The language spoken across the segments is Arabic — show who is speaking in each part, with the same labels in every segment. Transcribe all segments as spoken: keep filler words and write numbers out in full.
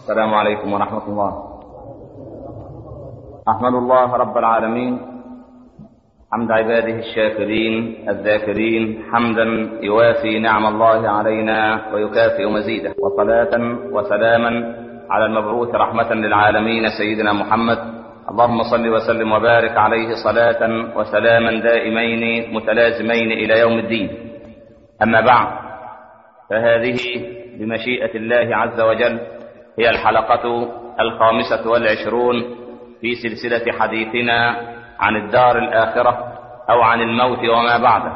Speaker 1: السلام عليكم ورحمة الله. أحمد الله رب العالمين حمد عباده الشاكرين الذاكرين، حمدا يوافي نعم الله علينا ويكافئ مزيده، وصلاة وسلاما على المبعوث رحمة للعالمين سيدنا محمد. اللهم صل وسلم وبارك عليه صلاة وسلاما دائمين متلازمين إلى يوم الدين. أما بعد، فهذه بمشيئة الله عز وجل هي الحلقة الخامسة والعشرون في سلسلة حديثنا عن الدار الآخرة أو عن الموت وما بعده.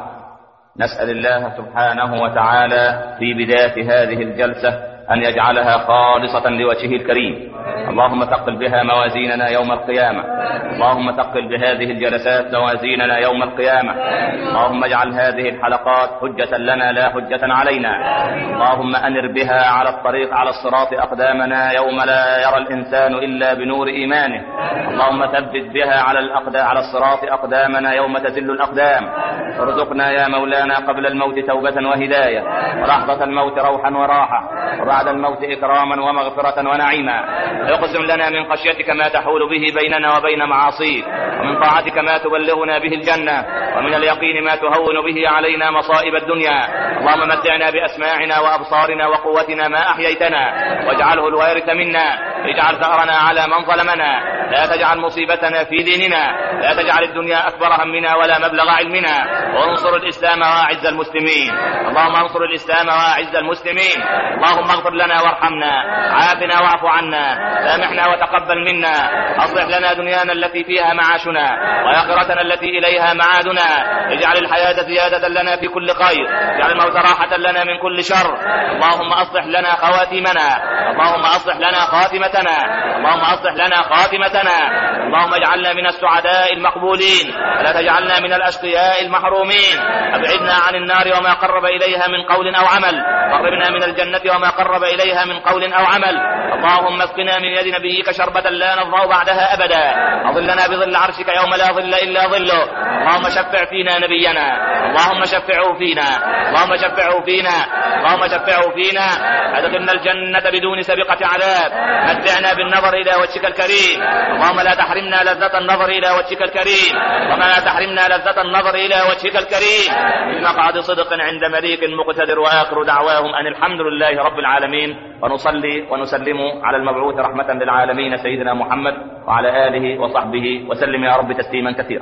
Speaker 1: نسأل الله سبحانه وتعالى في بداية هذه الجلسة أن يجعلها خالصة لوجهه الكريم. اللهم ثقل بها موازيننا يوم القيامة. اللهم ثقل بهذه الجلسات موازيننا يوم القيامة. اللهم اجعل هذه الحلقات حجة لنا لا حجة علينا. اللهم أنر بها على الطريق على الصراط أقدامنا يوم لا يرى الإنسان إلا بنور إيمانه. اللهم ثبت بها على الأقدام على الصراط أقدامنا يوم تزل الأقدام. ارزقنا يا مولانا قبل الموت توبة وهداية، ولحظة الموت روحا وراحة، وبعد الموت إكراما ومغفرة ونعيما. اقسم لنا من خشيتك ما تحول به بيننا وبين معاصيك، ومن طاعتك ما تبلغنا به الجنة، ومن اليقين ما تهون به علينا مصائب الدنيا. اللهم متعنا بأسماعنا وأبصارنا وقوتنا ما أحييتنا، واجعله الوارث منا. اجعل ثأرنا على من ظلمنا، لا تجعل مصيبتنا في ديننا، لا تجعل الدنيا أكبر همنا ولا مبلغ علمنا، وانصر الإسلام وأعز المسلمين. اللهم انصر الإسلام وأعز المسلمين. اللهم اغفر لنا وارحمنا، عافنا واعف عنا، سامحنا وتقبل منا. أصلح لنا دنيانا التي فيها معاشنا، وآخرتنا التي إليها معادنا. اجعل الحياة زيادة لنا في كل خير، اجعل الموت راحة لنا من كل شر. اللهم أصلح لنا خواتيمنا، اللهم أصلح لنا خاتمتنا، اللهم أصلح لنا خاتمتنا. اللهم اجعلنا من السعداء المقبولين، ولا تجعلنا من الأشقياء المحرومين. أبعدنا عن النار وما قرب إليها من قول أو عمل، قربنا من الجنة وما قرب إليها من قول أو عمل. اللهم اسقنا من يد نبيك شربة لا نظمأ بعدها أبدا، أظلنا بظل عرشك يوم لا ظل إلا ظله. اللهم شفع فينا نبينا، اللهم شفعه فينا، اللهم شفعه فينا، اللهم شفعه فينا. أدخلنا الجنة بدون سابقة عذاب، متعنا بالنظر إلى وجهك الكريم. اللهم لا تحرمنا لذة النظر إلى وجهك الكريم، وما لا تحرمنا لذة النظر إلى وجهك الكريم. بمقعد صدق عند مليك مقتدر. وآخر دعواهم أن الحمد لله رب العالمين، ونصلي ونسلم على المبعوث رحمة للعالمين سيدنا محمد وعلى آله وصحبه وسلم يا رب تسليما كثيرا.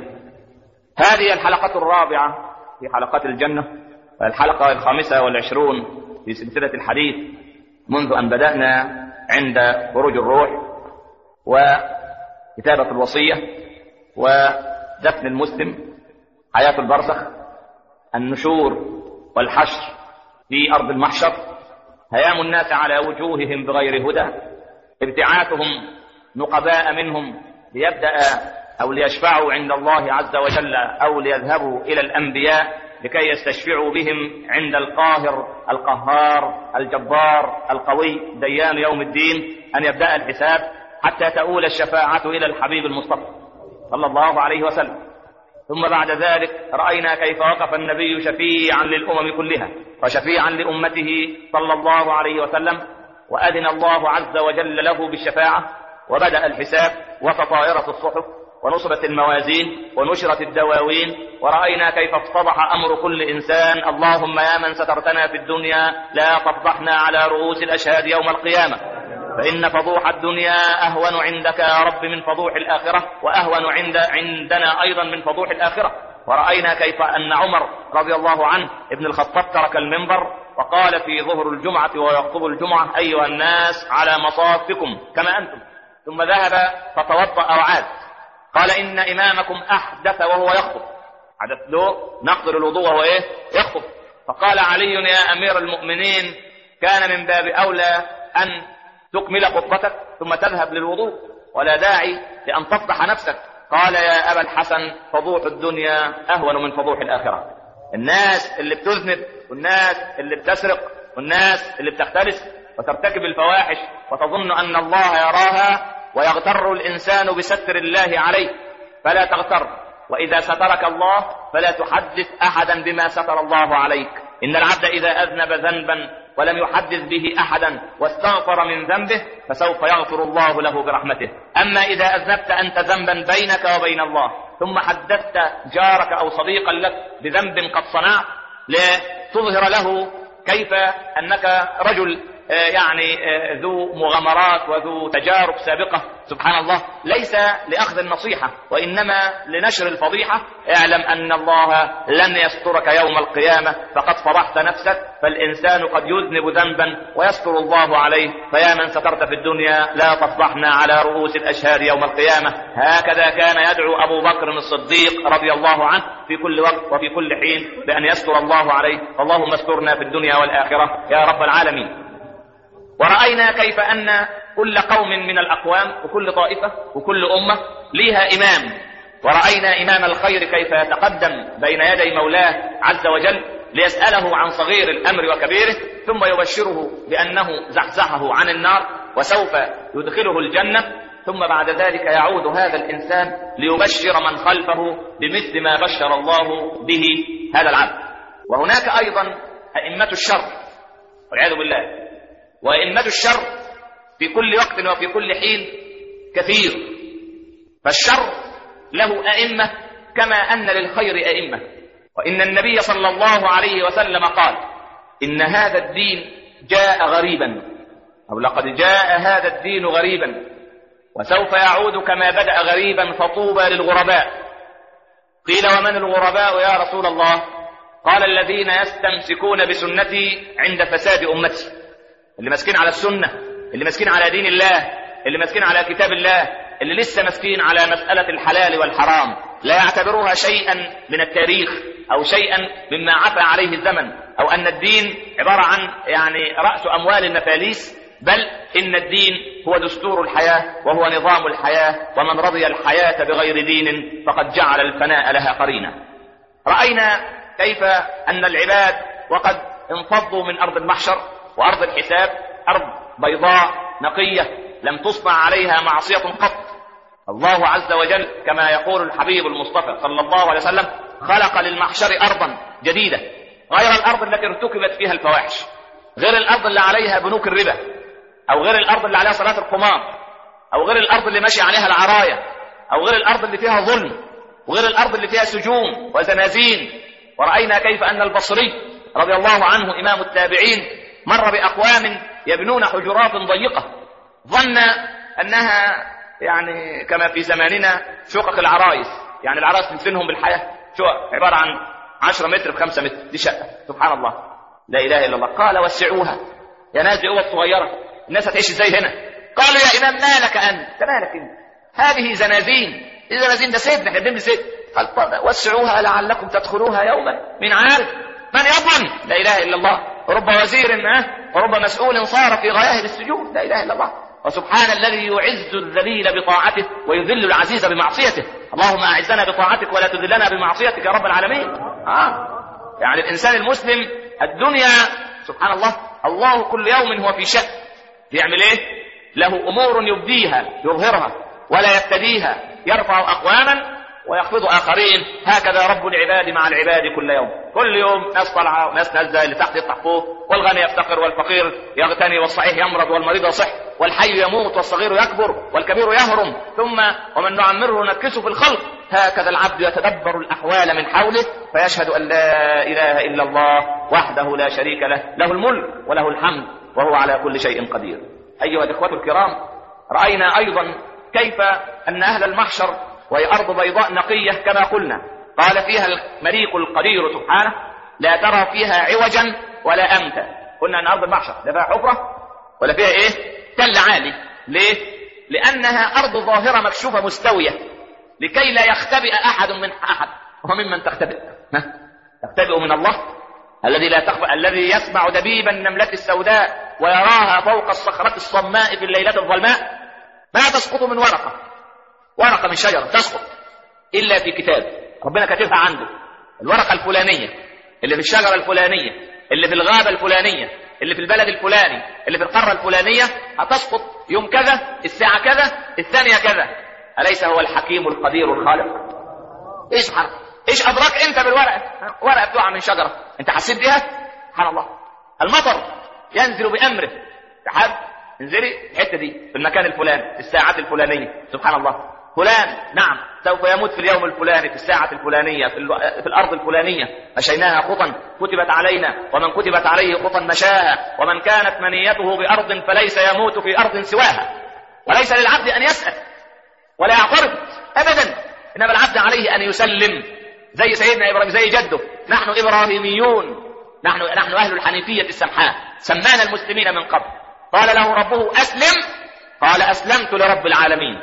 Speaker 1: هذه الحلقة الرابعة في حلقات الجنة، الحلقة الخامسة والعشرون في سلسلة الحديث منذ أن بدأنا عند خروج الروح وكتابة الوصية ودفن المسلم، حياة البرزخ، النشور والحشر في أرض المحشر، هيام الناس على وجوههم بغير هدى، ابتعاثهم نقباء منهم ليبدأ أو ليشفعوا عند الله عز وجل أو ليذهبوا إلى الأنبياء لكي يستشفعوا بهم عند القاهر القهار الجبار القوي ديان يوم الدين، أن يبدأ الحساب حتى تؤول الشفاعة إلى الحبيب المصطفى صلى الله عليه وسلم. ثم بعد ذلك رأينا كيف وقف النبي شفيعا للأمم كلها وشفيعا لأمته صلى الله عليه وسلم، وأذن الله عز وجل له بالشفاعة، وبدأ الحساب وتطايرت الصحف ونصبت الموازين ونشرت الدواوين، ورأينا كيف افتضح أمر كل إنسان. اللهم يا من سترتنا في الدنيا لا تفضحنا على رؤوس الأشهاد يوم القيامة، فإن فضوح الدنيا أهون عندك يا رب من فضوح الآخرة، وأهون عند عندنا أيضا من فضوح الآخرة. ورأينا كيف أن عمر رضي الله عنه ابن الخطاب ترك المنبر وقال في ظهر الجمعة ويخطب الجمعة: أيها الناس على مصافكم كما أنتم. ثم ذهب فتوضأ وعاد، قال: إن إمامكم أحدث وهو يخطب. حدث له نقض الوضوء وهو إيه؟ يخطب. فقال علي: يا أمير المؤمنين، كان من باب أولى أن تكمل خطبتك ثم تذهب للوضوء، ولا داعي لأن تفضح نفسك. قال: يا أبا الحسن، فضوح الدنيا أهون من فضوح الآخرة. الناس اللي بتذنب، والناس اللي بتسرق، والناس اللي بتختلس وترتكب الفواحش وتظن أن الله يراها، ويغتر الإنسان بستر الله عليه، فلا تغتر. وإذا سترك الله فلا تحدث أحدا بما ستر الله عليك. إن العبد إذا أذنب ذنبا ولم يحدث به أحدا واستغفر من ذنبه فسوف يغفر الله له برحمته. أما إذا أذنبت أنت ذنبا بينك وبين الله ثم حدثت جارك أو صديقا لك بذنب قد صنعت لتظهر له كيف أنك رجل يعني ذو مغامرات وذو تجارب سابقة، سبحان الله، ليس لأخذ النصيحة وإنما لنشر الفضيحة، اعلم أن الله لن يسترك يوم القيامة فقد فضحت نفسك. فالإنسان قد يذنب ذنبا ويستر الله عليه، فيا من سترت في الدنيا لا تفضحنا على رؤوس الأشهاد يوم القيامة. هكذا كان يدعو أبو بكر الصديق رضي الله عنه في كل وقت وفي كل حين بأن يستر الله عليه. اللهم استرنا في الدنيا والآخرة يا رب العالمين. ورأينا كيف أن كل قوم من الأقوام وكل طائفة وكل أمة ليها إمام، ورأينا إمام الخير كيف يتقدم بين يدي مولاه عز وجل ليسأله عن صغير الأمر وكبيره، ثم يبشره بأنه زحزحه عن النار وسوف يدخله الجنة، ثم بعد ذلك يعود هذا الإنسان ليبشر من خلفه بمثل ما بشر الله به هذا العبد. وهناك أيضا أئمة الشر والعياذ بالله، وأئمة الشر في كل وقت وفي كل حين كثير، فالشر له أئمة كما أن للخير أئمة. وإن النبي صلى الله عليه وسلم قال إن هذا الدين جاء غريبا، أو لقد جاء هذا الدين غريبا وسوف يعود كما بدأ غريبا فطوبى للغرباء. قيل ومن الغرباء يا رسول الله؟ قال الذين يستمسكون بسنتي عند فساد أمتي، اللي ماسكين على السنة، اللي ماسكين على دين الله، اللي ماسكين على كتاب الله، اللي لسه ماسكين على مسألة الحلال والحرام، لا يعتبروها شيئا من التاريخ أو شيئا مما عفى عليه الزمن، أو أن الدين عبارة عن يعني رأس أموال المفاليس، بل إن الدين هو دستور الحياة وهو نظام الحياة، ومن رضي الحياة بغير دين فقد جعل الفناء لها قرينا. رأينا كيف أن العباد وقد انفضوا من أرض المحشر وأرض الحساب، أرض بيضاء نقية لم تصنع عليها معصية قط. الله عز وجل كما يقول الحبيب المصطفى صلى الله عليه وسلم خلق للمحشر أرضا جديدة غير الأرض التي ارتكبت فيها الفواحش، غير الأرض اللي عليها بنوك الربا، أو غير الأرض اللي عليها صلاة القمار، أو غير الأرض اللي ماشي عليها العراية، أو غير الأرض اللي فيها ظلم، وغير الأرض اللي فيها سجون وزنازين. ورأينا كيف أن البصري رضي الله عنه إمام التابعين مر بأقوام يبنون حجرات ضيقة، ظن أنها يعني كما في زماننا شقق العرايس، يعني العرايس تدفنهم بالحياة، شقق عبارة عن عشرة متر بخمسة متر، دي شقة، سبحان الله لا إله إلا الله. قال وسعوها يا ناس، دي أوض صغيرة، الناس هتعيش ازاي هنا؟ قالوا يا إمام مالك أنت، مالك أنت، هذه زنازين، الزنازين ده سيدنا احنا بنبني سيد. قال طب وسعوها لعلكم تدخلوها يوما، من عارف من يضمن؟ لا إله إلا الله. رب وزير ورب مسؤول صار في غياهب السجود، لا إله إلا الله. وسبحان الذي يعز الذليل بطاعته ويذل العزيز بمعصيته. اللهم أعزنا بطاعتك ولا تذلنا بمعصيتك يا رب العالمين. آه. يعني الإنسان المسلم الدنيا سبحان الله، الله كل يوم هو في شأن، بيعمل إيه؟ له أمور يبديها يظهرها ولا يبتديها، يرفع أقواما ويخفض آخرين. هكذا رب العباد مع العباد كل يوم، كل يوم ناس طالعة وناس نازلة، اللي تحت يطلع فوق، والغني يفتقر والفقير يغتني والصحيح يمرض والمريض يصح، والحي يموت والصغير يكبر والكبير يهرم، ثم ومن نعمره ننكسه في الخلق. هكذا العبد يتدبر الأحوال من حوله فيشهد أن لا إله إلا الله وحده لا شريك له، له الملك وله الحمد وهو على كل شيء قدير. أيها الإخوة الكرام، رأينا أيضا كيف أن أهل المحشر وهي أرض بيضاء نقية كما قلنا، قال فيها المليك القدير سبحانه لا ترى فيها عوجا ولا أمتا. قلنا أن أرض المحشر لا فيها حفرة ولا فيها إيه؟ تل عالي. ليه؟ لأنها أرض ظاهرة مكشوفة مستوية لكي لا يختبئ أحد من أحد. وممن تختبئ؟ تختبئ من الله الذي لا تخفى، الذي يسمع دبيب النملة السوداء ويراها فوق الصخرة الصماء في الليلة الظلماء. ما تسقط من ورقة، ورقة من شجرة تسقط إلا في كتاب ربنا كاتبها عنده. الورقة الفلانية اللي في الشجرة الفلانية اللي في الغابة الفلانية اللي في البلد الفلاني اللي في القارة الفلانية هتسقط يوم كذا الساعة كذا الثانية كذا. أليس هو الحكيم القدير الخالق؟ إيش حرف؟ إيش أدراك أنت بالورقة؟ ورقة بتقع من شجرة، أنت حسيت بها؟ سبحان الله. المطر ينزل بامره. سحاب انزلي الحته دي في المكان الفلاني في الساعات الفلانيه. سبحان الله. فلان نعم سوف يموت في اليوم الفلاني في الساعة الفلانية في, الو... في الأرض الفلانية. مشيناها خطا كتبت علينا، ومن كتبت عليه خطا مشاها، ومن كانت منيته بأرض فليس يموت في أرض سواها. وليس للعبد أن يسأل ولا يعترض أبدا، إنما العبد عليه أن يسلم زي سيدنا إبراهيم زي جده. نحن إبراهيميون، نحن نحن أهل الحنيفية السمحاء، سمانا المسلمين من قبل. قال له ربه أسلم، قال أسلمت لرب العالمين.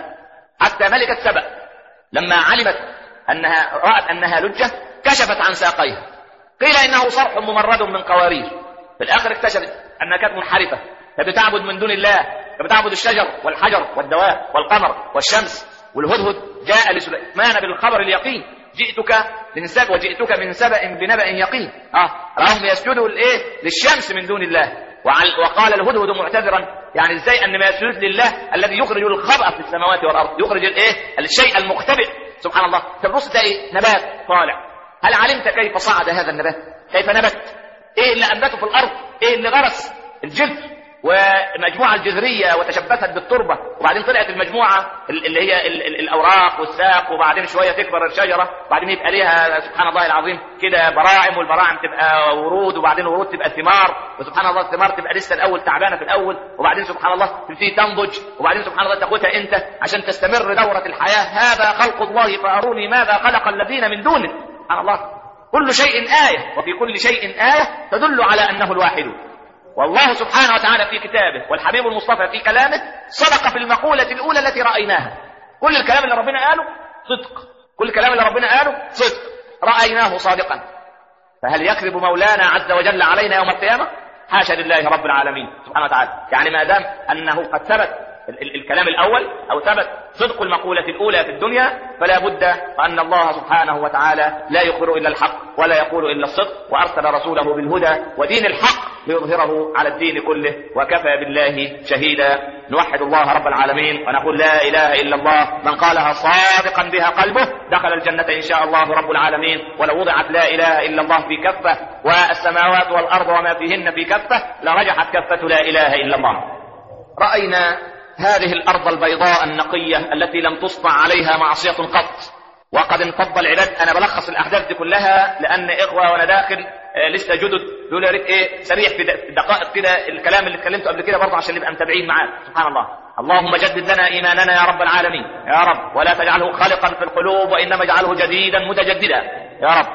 Speaker 1: حتى ملكة سبأ لما علمت أنها رأت أنها لجة كشفت عن ساقيها، قيل إنه صرح ممرد من قوارير. في الآخر اكتشفت أنها كانت منحرفة، فبتعبد من دون الله، فبتعبد الشجر والحجر والدواب والقمر والشمس. والهدهد جاء لسليمان بالخبر اليقين، جئتك من سبأ وجئتك من سبأ بنبأ يقين. اه راهم يسجدوا الايه للشمس من دون الله. وقال الهدهد معتذرا، يعني ازاي ان ما يسجد لله الذي يخرج الخبأ في السماوات والارض، يخرج الايه الشيء المختبئ. سبحان الله. تبص تلاقي نبات طالع، هل علمت كيف صعد هذا النبات؟ كيف نبت؟ ايه اللي انبته في الارض؟ ايه اللي غرس؟ الجذر والمجموعة الجذرية وتشبثت بالتربة، وبعدين طلعت المجموعة اللي هي الأوراق والساق، وبعدين شوية تكبر الشجرة، وبعدين يبقى ليها سبحان الله العظيم كده براعم، والبراعم تبقى ورود، وبعدين ورود تبقى ثمار، وسبحان الله الثمار تبقى لسه الأول تعبانة في الأول، وبعدين سبحان الله تبتدي تنضج، وبعدين سبحان الله تاخدها أنت عشان تستمر دورة الحياة. هذا خلق الله فأروني ماذا خلق الذين من دونه. سبحان الله. كل شيء آية، وفي كل شيء آية تدل على أنه الواحد. والله سبحانه وتعالى في كتابه والحبيب المصطفى في كلامه صدق في المقولة الأولى التي رأيناها. كل الكلام اللي ربنا قاله صدق، كل الكلام اللي ربنا قاله صدق، رأيناه صادقا. فهل يكذب مولانا عز وجل علينا يوم القيامة؟ حاشا لله رب العالمين سبحانه وتعالى. يعني ما دام أنه قد ثبت الكلام الأول أو ثبت صدق المقولة الأولى في الدنيا، فلا بد أن الله سبحانه وتعالى لا يخبر إلا الحق ولا يقول إلا الصدق، وأرسل رسوله بالهدى ودين الحق ليظهره على الدين كله، وكفى بالله شهيدا. نوحد الله رب العالمين ونقول لا إله إلا الله، من قالها صادقا بها قلبه دخل الجنة إن شاء الله رب العالمين. ولو وضعت لا إله إلا الله في كفة والسماوات والأرض وما فيهن في كفة لرجحت كفة لا إله إلا الله. رأينا هذه الأرض البيضاء النقية التي لم تصنع عليها معصية قط، وقد انفض العباد. أنا بلخص الأحداث دي كلها لأن إخوة وأنا داخل آه لسه جدد يقول يا ريت إيه سريع في دقائق كده الكلام اللي اتكلمته قبل كده برضه عشان نبقى متابعين معاه. سبحان الله. اللهم جدد لنا إيماننا يا رب العالمين يا رب، ولا تجعله خالقا في القلوب وإنما اجعله جديدا متجددا يا رب.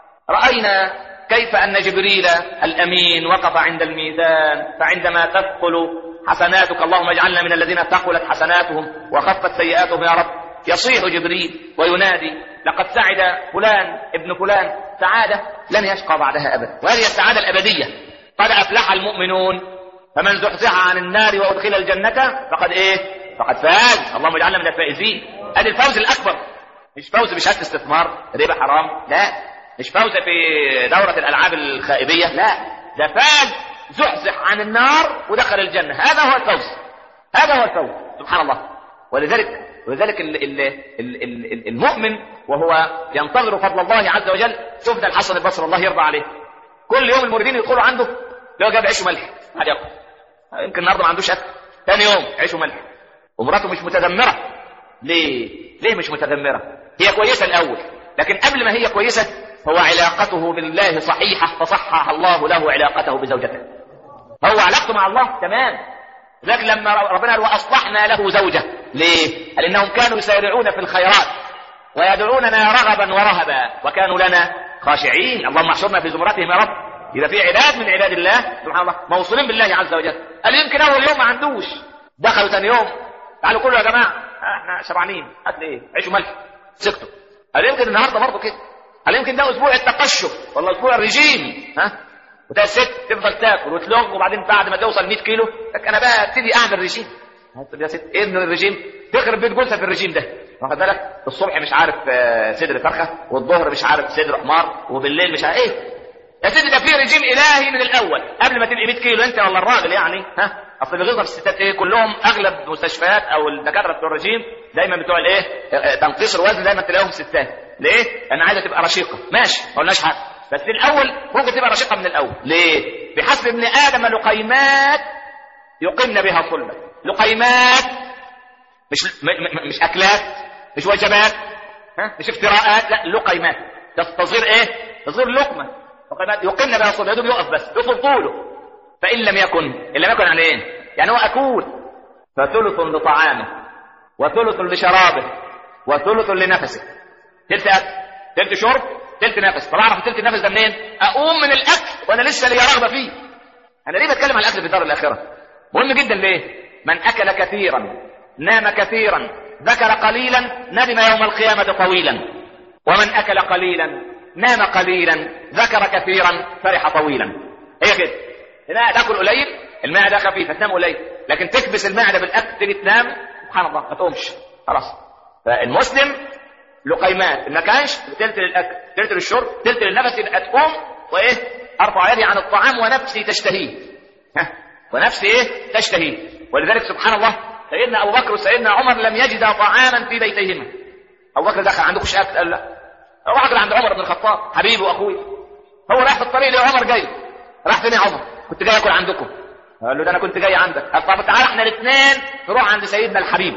Speaker 1: رأينا كيف أن جبريل الأمين وقف عند الميزان، فعندما تثقل حسناتك اللهم اجعلنا من الذين ثقلت حسناتهم وخفت سيئاتهم يا رب، يصيح جبريل وينادي لقد سعد فلان ابن فلان سعادة لن يشقى بعدها أبدا، وهذه السعادة الأبدية. قد أفلح المؤمنون فمن زحزح عن النار وأدخل الجنة فقد إيه؟ فقد فاز. اللهم اجعلنا من الفائزين. هذا الفوز الأكبر، مش فوز بشهادة استثمار ربا حرام، لا، مش فوز في دورة الألعاب الخائبية، لا، ده فاز زحزح عن النار ودخل الجنة. هذا هو الفوز، هذا هو الفوز. سبحان الله. ولذلك ولذلك ال ال ال ال المؤمن وهو ينتظر فضل الله عز وجل، شوف ده الحسن البصري الله يرضى عليه، كل يوم المريدين يدخلوا عنده لو جاب عيش وملح قاعد ياكل، يمكن النهارده ما عندوش اكل، ثاني يوم عيش وملح، ومراته مش متذمره. ليه؟ ليه مش متذمره؟ هي كويسه الاول، لكن قبل ما هي كويسه هو علاقته بالله صحيحه، فصحح الله له علاقته بزوجته. هو علاقته مع الله تمام، لكن لما ربنا قال واصلحنا له زوجه، ليه؟ قال انهم كانوا يسارعون في الخيرات ويدعوننا رغبا ورهبا وكانوا لنا خاشعين. اللهم احشرنا في زمرتهم يا رب. يبقى في عباد من عباد الله سبحان الله موصولين بالله عز وجل. قال يمكن اول يوم ما عندوش، دخلوا ثاني يوم تعالوا كلوا يا جماعه احنا شبعانين، اكل ايه؟ عيش وملح، سكتوا. قال يمكن النهارده برضه كده، قال يمكن ده اسبوع التقشف ولا اسبوع الرجيم، ها؟ وده الست تفضل تاكل وتلغ، وبعدين بعد ما توصل مية كيلو لك انا بقى ابتدي اعمل رجيم. يا ست ايه الرجيم؟ تخرب بيت جوزها في الرجيم ده، واخد بالك؟ الصبح مش عارف صدر فرخه، والظهر مش عارف صدر حمار، وبالليل مش عارف ايه. يا سيدي ده في رجيم الهي من الاول قبل ما تبقي مية كيلو انت ولا الراجل يعني، ها؟ اصل اللي بيظهر الستات ايه كلهم، اغلب المستشفيات او الدكاتره بتوع الرجيم دايما بتوع الايه تنقيص الوزن دايما تلاقيهم ستات. ليه؟ انا عايزه تبقى رشيقه، ماشي ما قلناش حاجه، بس الاول ممكن تبقى رشيقه من الاول. ليه؟ بحسب ابن ادم لقيمات يقمن بها صلبا. لقيمات مش م... م... مش اكلات، مش وجبات، ها؟ مش افتراءات، لا لقيمات تصير ايه؟ تصير لقمه. لقيمات يقمن بها صلبا، يدوب يقف بس يطول طوله. فان لم يكن، ان لم يكن يعني ايه؟ يعني هو اكول، فثلث لطعامه وثلث لشرابه وثلث لنفسه. تلت اكل، تلت شرب، تلت نفس. طب اعرف تلت النفس ده منين؟ اقوم من الاكل وانا لسه لي رغبه فيه. انا ليه بتكلم عن الاكل في دار الاخره؟ مهم جدا. ليه؟ من اكل كثيرا نام كثيرا ذكر قليلا ندم يوم القيامه طويلا، ومن اكل قليلا نام قليلا ذكر كثيرا فرح طويلا. هي كده. هنا تاكل قليل المعده خفيفه تنام قليل، لكن تكبس المعده بالاكل تيجي تنام سبحان الله ما تقومش خلاص. فالمسلم لقيمات، ما كانش تلت للاكل تلت للشرب تلت للنفس، يبقى تقوم وايه؟ ارفع يدي عن الطعام ونفسي تشتهيه. ها ونفسي ايه؟ تشتهيه. ولذلك سبحان الله سيدنا ابو بكر وسيدنا عمر لم يجدا طعاما في بيتيهما. ابو بكر دخل عندكوش اكل؟ قال لا. راح عند عمر بن الخطاب حبيبي واخوي، هو رايح في الطريق ليه عمر جاي. راح فين يا عمر؟ كنت جاي اكل عندكم. قال له ده انا كنت جاي عندك. طب تعالى احنا الاثنين نروح عند سيدنا الحبيب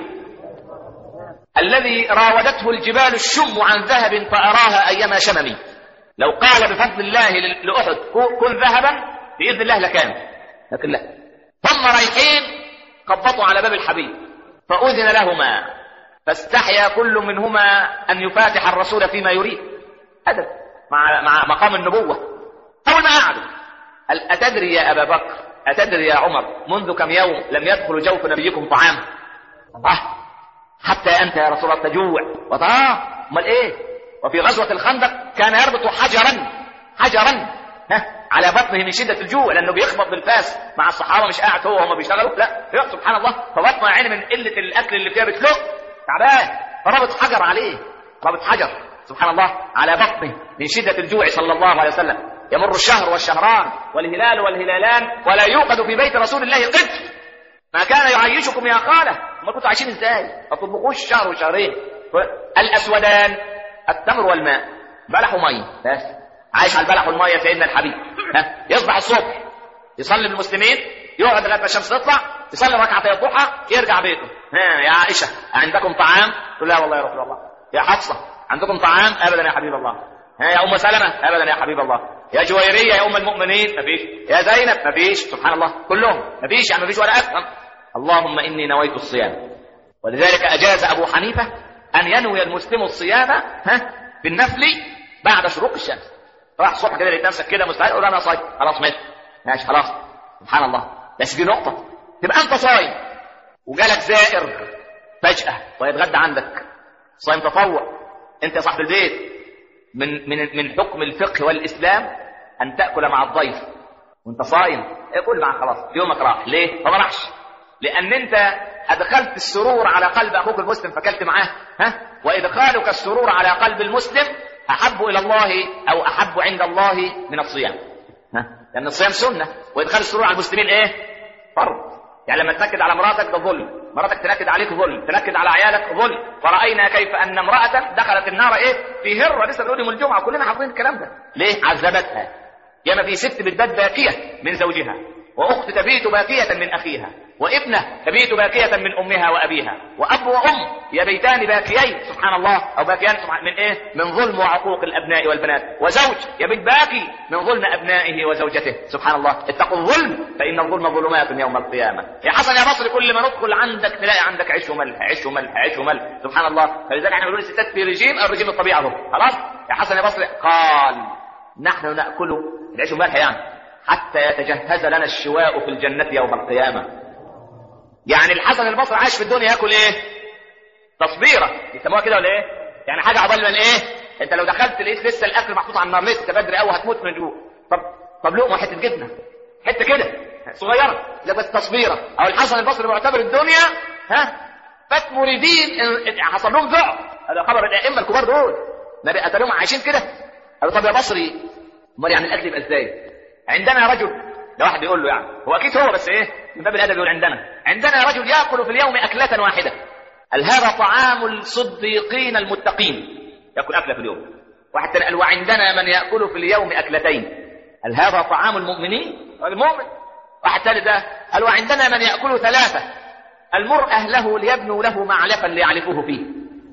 Speaker 1: الذي راودته الجبال الشم عن ذهب فأراها أيما شممي. لو قال بفضل الله لأحد كن ذهبا بإذن الله لكان، لكن لا. هم رايحين خبطوا على باب الحبيب فأذن لهما، فاستحيا كل منهما أن يفاتح الرسول فيما يريد. أدب مع, مع مقام النبوة. أول ما قعدوا قال أتدري يا أبا بكر، أتدري يا عمر، منذ كم يوم لم يدخل جوف نبيكم طعام؟ الله، حتى أنت يا رسول الله تجوع وطعام. امال ايه؟ وفي غزوة الخندق كان يربط حجرا حجرا ها على بطنه من شدة الجوع، لأنه بيخبط بالفاس مع الصحابة، مش قاعد هو وهم بيشتغلوا، لا سبحان الله. فبطنه عيني من قلة الأكل اللي فيها بتلق تعبان، فربط حجر عليه، ربط حجر سبحان الله على بطنه من شدة الجوع صلى الله عليه وسلم. يمر الشهر والشهران والهلال والهلالان ولا يوقد في بيت رسول الله قط. ما كان يعيشكم يا خالة، ما كنتوا عايشين ازاي؟ ما تطبخوش شهر وشهرين. الاسودان التمر والماء، بلح وميه بس. عايش على البلح والميه سيدنا الحبيب. ها يصبح الصبح يصلي بالمسلمين، يقعد لغايه ما الشمس تطلع، يصلي ركعتي الضحى، يرجع بيته. ها يا عائشه عندكم طعام؟ تقول لا والله يا رسول الله. يا حفصه عندكم طعام؟ ابدا يا حبيب الله. ها يا ام سلمه؟ ابدا يا حبيب الله. يا جويريه يا ام المؤمنين؟ مفيش. يا زينب؟ مفيش. سبحان الله كلهم مفيش، يعني مفيش ولا افهم. اللهم إني نويت الصيام. ولذلك أجاز أبو حنيفة أن ينوي المسلم الصيام ها بالنفل بعد شروق الشمس. راح الصبح كده لقيت نفسك كده مستعد، قول أنا صايم خلاص مات ماشي خلاص سبحان الله. بس دي نقطة، تبقى أنت صايم وجالك زائر فجأة ويتغدى عندك، صايم تطوع أنت يا صاحب البيت. من من من حكم الفقه والإسلام أن تأكل مع الضيف وأنت صايم. اكل معه خلاص يومك راح. ليه؟ فما راحش، لأن أنت أدخلت السرور على قلب أخوك المسلم فكلت معاه. ها وإدخالك السرور على قلب المسلم أحب إلى الله أو أحب عند الله من الصيام. ها لأن الصيام سنة، وإدخال السرور على المسلمين إيه؟ فرض. يعني لما تنكد على مراتك ده ظلم، مراتك تنكد عليك ظلم، تنكد على عيالك ظلم. ورأينا كيف أن امرأة دخلت النار إيه؟ في هرة، لسه بنقول يوم الجمعة كلنا حافظين الكلام ده. ليه؟ عذبتها. ياما في ست بتبات باكية من زوجها، وأخت تبيت باكية من أخيها، وابنة تبيت باكية من أمها وأبيها، وأب وأم يبيتان باكيين سبحان الله، أو باكيان من إيه؟ من ظلم وعقوق الأبناء والبنات. وزوج يبيت باكي من ظلم أبنائه وزوجته سبحان الله. اتقوا الظلم فإن الظلم ظلمات يوم القيامة. يا حسن يا مصري كل ما ندخل عندك نلاقي عندك عيش وملح عيش وملح عيش وملح سبحان الله. فلذلك احنا بنقول الستات في رجيم، الرجيم الطبيعي اهو خلاص. يا حسن يا مصري قال نحن نأكل العيش وملح يعني حتى يتجهز لنا الشواء في الجنة يوم القيامة. يعني الحسن البصري عايش في الدنيا ياكل ايه؟ تصبيره يسموها كده ولا ايه؟ يعني حاجه عبال من ايه؟ انت لو دخلت لقيت لسه الاكل محطوط على النار لسه بدري قوي هتموت من الجوع. طب طب لقمه حته جبنه حته كده صغيره لا بس تصبيره. او الحسن البصري معتبر الدنيا ها فات مريدين حصل لهم ذعر. هذا خبر الائمه الكبار دول ما بقى عايشين كده. قالوا طب يا بصري امال يعني الاكل يبقى ازاي؟ عندنا رجل، ده واحد بيقول له يعني هو اكيد هو بس ايه من باب الادب يقول عندنا عندنا رجل ياكل في اليوم اكله واحده. قال هذا طعام الصديقين المتقين، ياكل اكله في اليوم. واحد قال وعندنا من يأكل في اليوم أكلتين، هل هذا طعام المؤمنين؟ المؤمن. واحد ثالث قال وعندنا من يأكل ثلاثة، المر أهله ليبنوا له معلفا ليعلفوه فيه.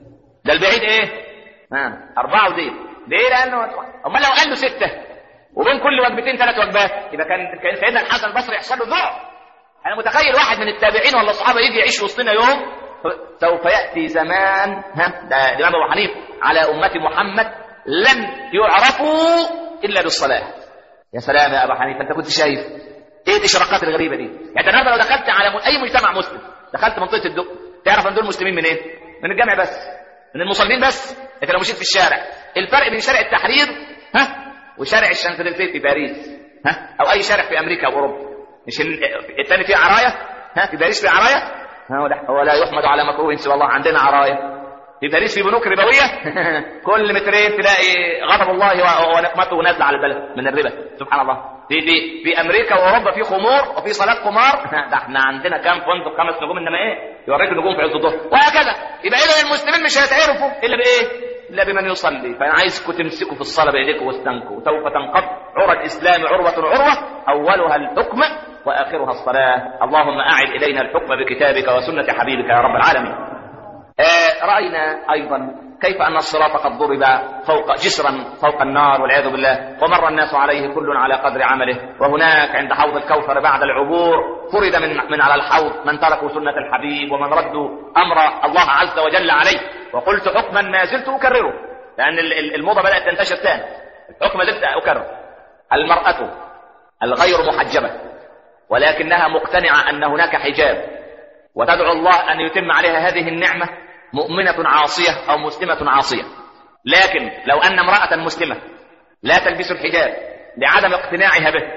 Speaker 1: ده البعيد ايه؟ ها أربعة ودين ليه؟ لأنه أما لو قال له ستة وبين كل وجبتين ثلاث وجبات يبقى كان كان سيدنا الحسن البصري يحصل له ذعر. أنا متخيل واحد من التابعين ولا الصحابة يجي يعيش وسطنا يوم، سوف يأتي زمان، ها ده الإمام أبو حنيفة، على أمة محمد لن يعرفوا إلا بالصلاة. يا سلام يا أبو حنيفة، أنت كنت شايف إيه الإشراقات الغريبة دي؟ يعني النهارده لو دخلت على أي مجتمع مسلم، دخلت منطقة الدق، تعرف أن دول مسلمين من إيه؟ من الجامع بس، من المصلين بس. أنت لو مشيت في الشارع، الفرق بين شارع التحرير ها وشارع الشانزليزيه في باريس، ها أو أي شارع في أمريكا أو أوروبا، مش الثاني فيه عراية، ها في باريس فيه عراية، هو لا هو لا يحمد على مكروه سوى الله، عندنا عراية. في باريس في بنوك ربوية كل مترين تلاقي غضب الله ونقمته نازلة على البلد من الربا، سبحان الله. في في في امريكا واوروبا في خمور وفي صلاة قمار، ده احنا عندنا كام فندق خمس نجوم، انما ايه يوريك النجوم في عز الظهر وهكذا. يبقى اذا المسلمين مش هيتعرفوا الا بايه؟ الا بمن يصلي. فانا عايزكم تمسكوا في الصلاة بايديكم واستنكوا، سوف تنقض عرى الاسلام عروة عروة، اولها الحكم واخرها الصلاة. اللهم اعد الينا الحكم بكتابك وسنة حبيبك يا رب العالمين. آه رأينا أيضا كيف أن الصراط قد ضرب فوق جسرا فوق النار والعياذ بالله، ومر الناس عليه كل على قدر عمله. وهناك عند حوض الكوثر بعد العبور فرد من, من على الحوض من تركوا سنة الحبيب ومن ردوا أمر الله عز وجل عليه. وقلت حكما ما زلت أكرره لأن الموضة بدأت تنتشر ثاني، الحكم زلت أكرر. المرأة الغير محجبة ولكنها مقتنعة أن هناك حجاب وتدعو الله أن يتم عليها هذه النعمة، مؤمنة عاصية أو مسلمة عاصية. لكن لو أن امرأة مسلمة لا تلبس الحجاب لعدم اقتناعها به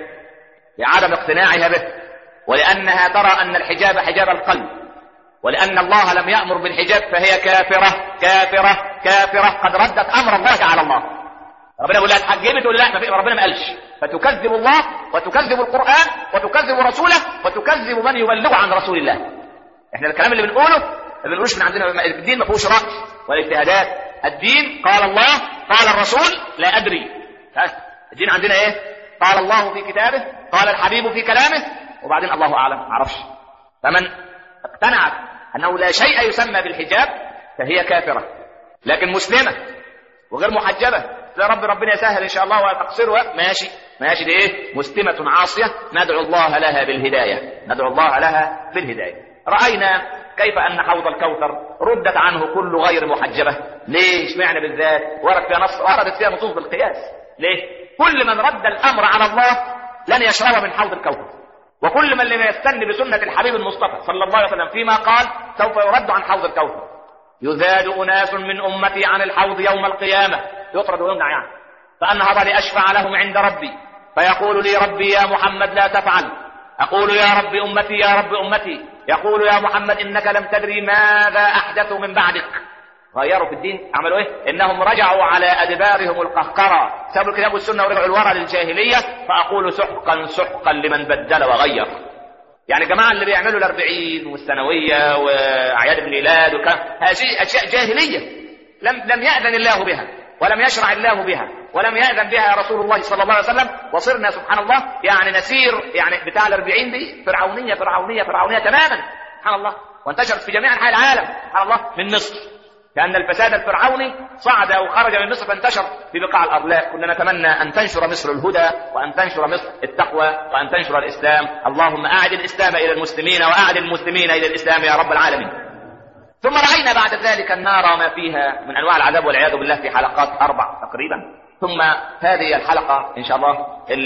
Speaker 1: لعدم اقتناعها به ولأنها ترى أن الحجاب حجاب القلب، ولأن الله لم يأمر بالحجاب، فهي كافرة كافرة كافرة قد ردت أمر الله على الله. ربنا يقول لها اتحجبت ولا لا؟ ربنا ما قالش. فتكذب الله وتكذب القرآن وتكذب رسوله وتكذب من يبلغ عن رسول الله. احنا الكلام اللي بنقوله ما بنقولوش من عندنا، الدين ما فيهوش رأي ولا اجتهادات. الدين قال الله قال الرسول لا أدري. الدين عندنا ايه؟ قال الله في كتابه، قال الحبيب في كلامه، وبعدين الله أعلم ما عرفش. فمن اقتنعت أنه لا شيء يسمى بالحجاب فهي كافرة، لكن مسلمة وغير محجبة يا رب ربنا يسهل إن شاء الله وتقصرها، ماشي ماشي. دي ايه؟ مسلمة عاصية ندعو الله لها بالهداية، ندعو الله لها بالهداية. رأينا كيف أن حوض الكوثر ردت عنه كل غير محجبة. ليه؟ اشمعنى بالذات؟ ورد فيها نص، وردت فيها نصوص بالقياس. ليه؟ كل من رد الأمر على الله لن يشرب من حوض الكوثر، وكل من لم يستن بسنة الحبيب المصطفى صلى الله عليه وسلم فيما قال سوف يرد عن حوض الكوثر. يذاد أناس من أمتي عن الحوض يوم القيامة، يطرد ويمنع يعني، فأنهض لأشفع لهم عند ربي فيقول لي ربي يا محمد لا تفعل، أقول يا رب أمتي يا رب أمتي، يقول يا محمد إنك لم تدري ماذا أحدثوا من بعدك. غيروا في الدين، عملوا إيه؟ إنهم رجعوا على أدبارهم القهقرة، سابوا الكتاب والسنة ورجعوا الورى للجاهلية. فأقول سحقا سحقا لمن بدل وغير. يعني جماعة اللي بيعملوا الأربعين والسنوية وأعياد الميلاد وكان هذه أشياء جاهلية لم لم يأذن الله بها ولم يشرع الله بها ولم يأذن بها رسول الله صلى الله عليه وسلم. وصرنا سبحان الله يعني نسير يعني بتاع الأربعين دي فرعونية فرعونية فرعونية تماما سبحان الله، وانتشرت في جميع أنحاء العالم سبحان الله من مصر، لأن الفساد الفرعوني صعد أو خرج من مصر فانتشر في بقاع الأرض. لا، كنا نتمنى أن تنشر مصر الهدى وأن تنشر مصر التقوى وأن تنشر الإسلام. اللهم أعد الإسلام إلى المسلمين وأعد المسلمين إلى الإسلام يا رب العالمين. ثم رأينا بعد ذلك النار وما فيها من أنواع العذاب والعياذ بالله في حلقات أربع تقريبا. ثم هذه الحلقة إن شاء الله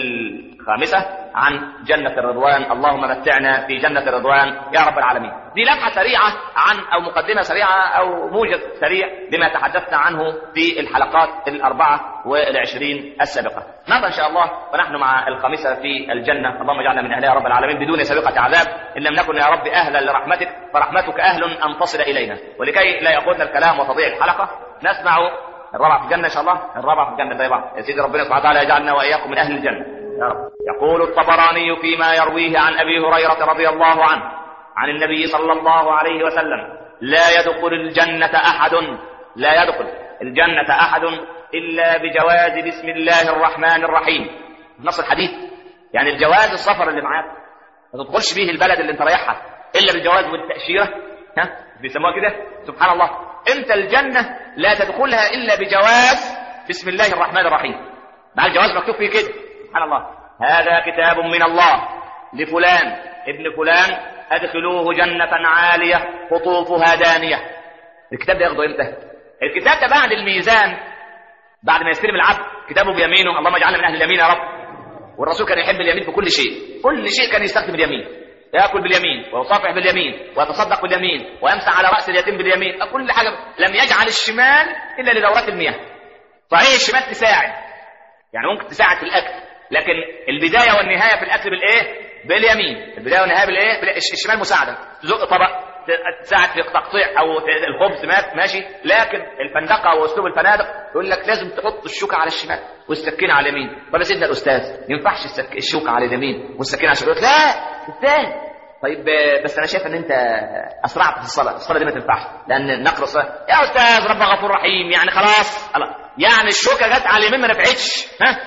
Speaker 1: الخامسة عن جنة الرضوان. اللهم متعنا في جنة الرضوان يا رب العالمين. دي لمحة سريعة عن أو مقدمة سريعة أو موجز سريع لما تحدثنا عنه في الحلقات الأربعة والعشرين السابقة. نرى إن شاء الله ونحن مع الخامسة في الجنة. اللهم اجعلنا من أهلها يا رب العالمين بدون سابقة عذاب. إن لم نكن يا رب أهلا لرحمتك فرحمتك أهل أن تصل إلينا. ولكي لا يقودنا الكلام وتضيع الحلقة نسمع الرابع في الجنة إن شاء الله. الرابع في الجنة زي بعض يا سيدي. ربنا سبحانه وتعالى يجعلنا وإياكم من أهل الجنة يا رب. يقول الطبراني فيما يرويه عن أبي هريرة رضي الله عنه عن النبي صلى الله عليه وسلم: لا يدخل الجنة أحد لا يدخل الجنة أحد إلا بجواز بسم الله الرحمن الرحيم. نص الحديث يعني الجواز السفر اللي معاك ما تدخلش بيه البلد اللي انت رايحها إلا بالجواز والتأشيرة، ها بيسموها كده. سبحان الله، انت الجنة لا تدخلها إلا بجواز بسم الله الرحمن الرحيم، مع الجواز مكتوب فيه كده. سبحان الله، هذا كتاب من الله لفلان ابن فلان أدخلوه جنة عالية قطوفها دانية. الكتاب ده ياخده امتى؟ الكتاب ده بعد الميزان، بعد ما يستلم العبد كتابه بيمينه، اللهم اجعلنا من أهل اليمين يا رب. والرسول كان يحب اليمين في كل شيء، كل شيء كان يستخدم اليمين، يأكل باليمين ويصافح باليمين ويتصدق باليمين ويمسح على رأس اليتيم باليمين، كل حاجة. لم يجعل الشمال إلا لدورات المياه. صحيح الشمال تساعد، يعني ممكن تساعد في الأكل، لكن البداية والنهاية في الأكل بالإيه؟ باليمين. البداية والنهاية بالإيه؟ بالإيه؟ الشمال مساعدة، تزق طبق تساعد في تقطيع او الخبز ماشي، لكن الفندقه واسلوب الفنادق يقول لك لازم تحط الشوكه على الشمال والسكينه على اليمين. طب يا سيدنا الاستاذ ما ينفعش السك... الشوكه على اليمين والسكينه على الشمال؟ لا ازاي؟ طيب بس انا شايف ان انت اسرعت في الصلاه، الصلاه دي ما تنفعش لان نقرا الصلاه يا استاذ رب غفور رحيم، يعني خلاص الله، يعني الشوكه جت على اليمين ما نفعتش. ها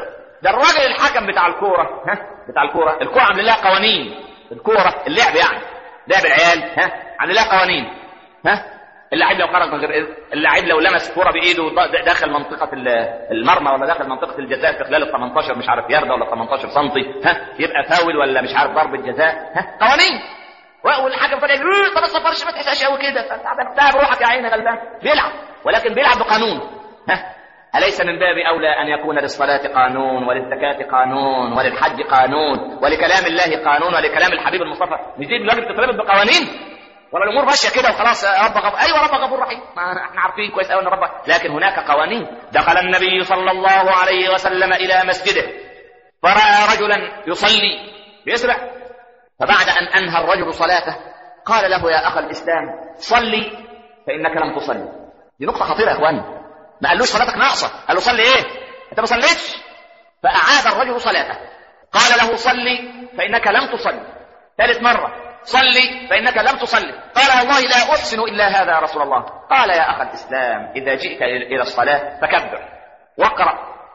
Speaker 1: ده الراجل الحكم بتاع الكوره، ها بتاع الكوره، الكوره عامل لها قوانين، الكوره اللعب يعني لعب العيال، ها عامل لها قوانين. ها اللاعب لو خرج من غير اذن، اللاعب لو لمس كوره بايده داخل منطقه المرمى ولا داخل منطقه الجزاء في خلال ال ثمانية عشر مش عارف يارده ولا ثمانية عشر سنتي، ها يبقى فاول ولا مش عارف ضربه جزاء. ها قوانين، والحكم فجاه يقول طب ما تصفرش ما تحسش قوي كده، فانت تعب روحك يا عيني غلبان. بيلعب ولكن بيلعب بقانون. ها أليس من باب أولى أن يكون للصلاة قانون وللزكاة قانون وللحج قانون ولكلام الله قانون ولكلام الحبيب المصطفى؟ مش دي الواجب تتربط بقوانين؟ ولا الأمور ماشية كده وخلاص رب غفور؟ أيوة رب غفور رحيم، ما احنا عارفين كويس أوي أن رب، لكن هناك قوانين. دخل النبي صلى الله عليه وسلم إلى مسجده فرأى رجلا يصلي بيسرع، فبعد أن أنهى الرجل صلاته قال له يا أخ الإسلام صلي فإنك لم تصلي. دي نقطة خطيرة يا إخواني، ما قالوش صلاتك ناقصه، قال له صلي ايه انت ما صليتش. فاعاد الرجل صلاته، قال له صلي فانك لم تصلي. ثالث مره صلي فانك لم تصلي. قال والله لا احسن الا هذا يا رسول الله. قال يا اخ الاسلام اذا جئت الى الصلاه فكبر واقرا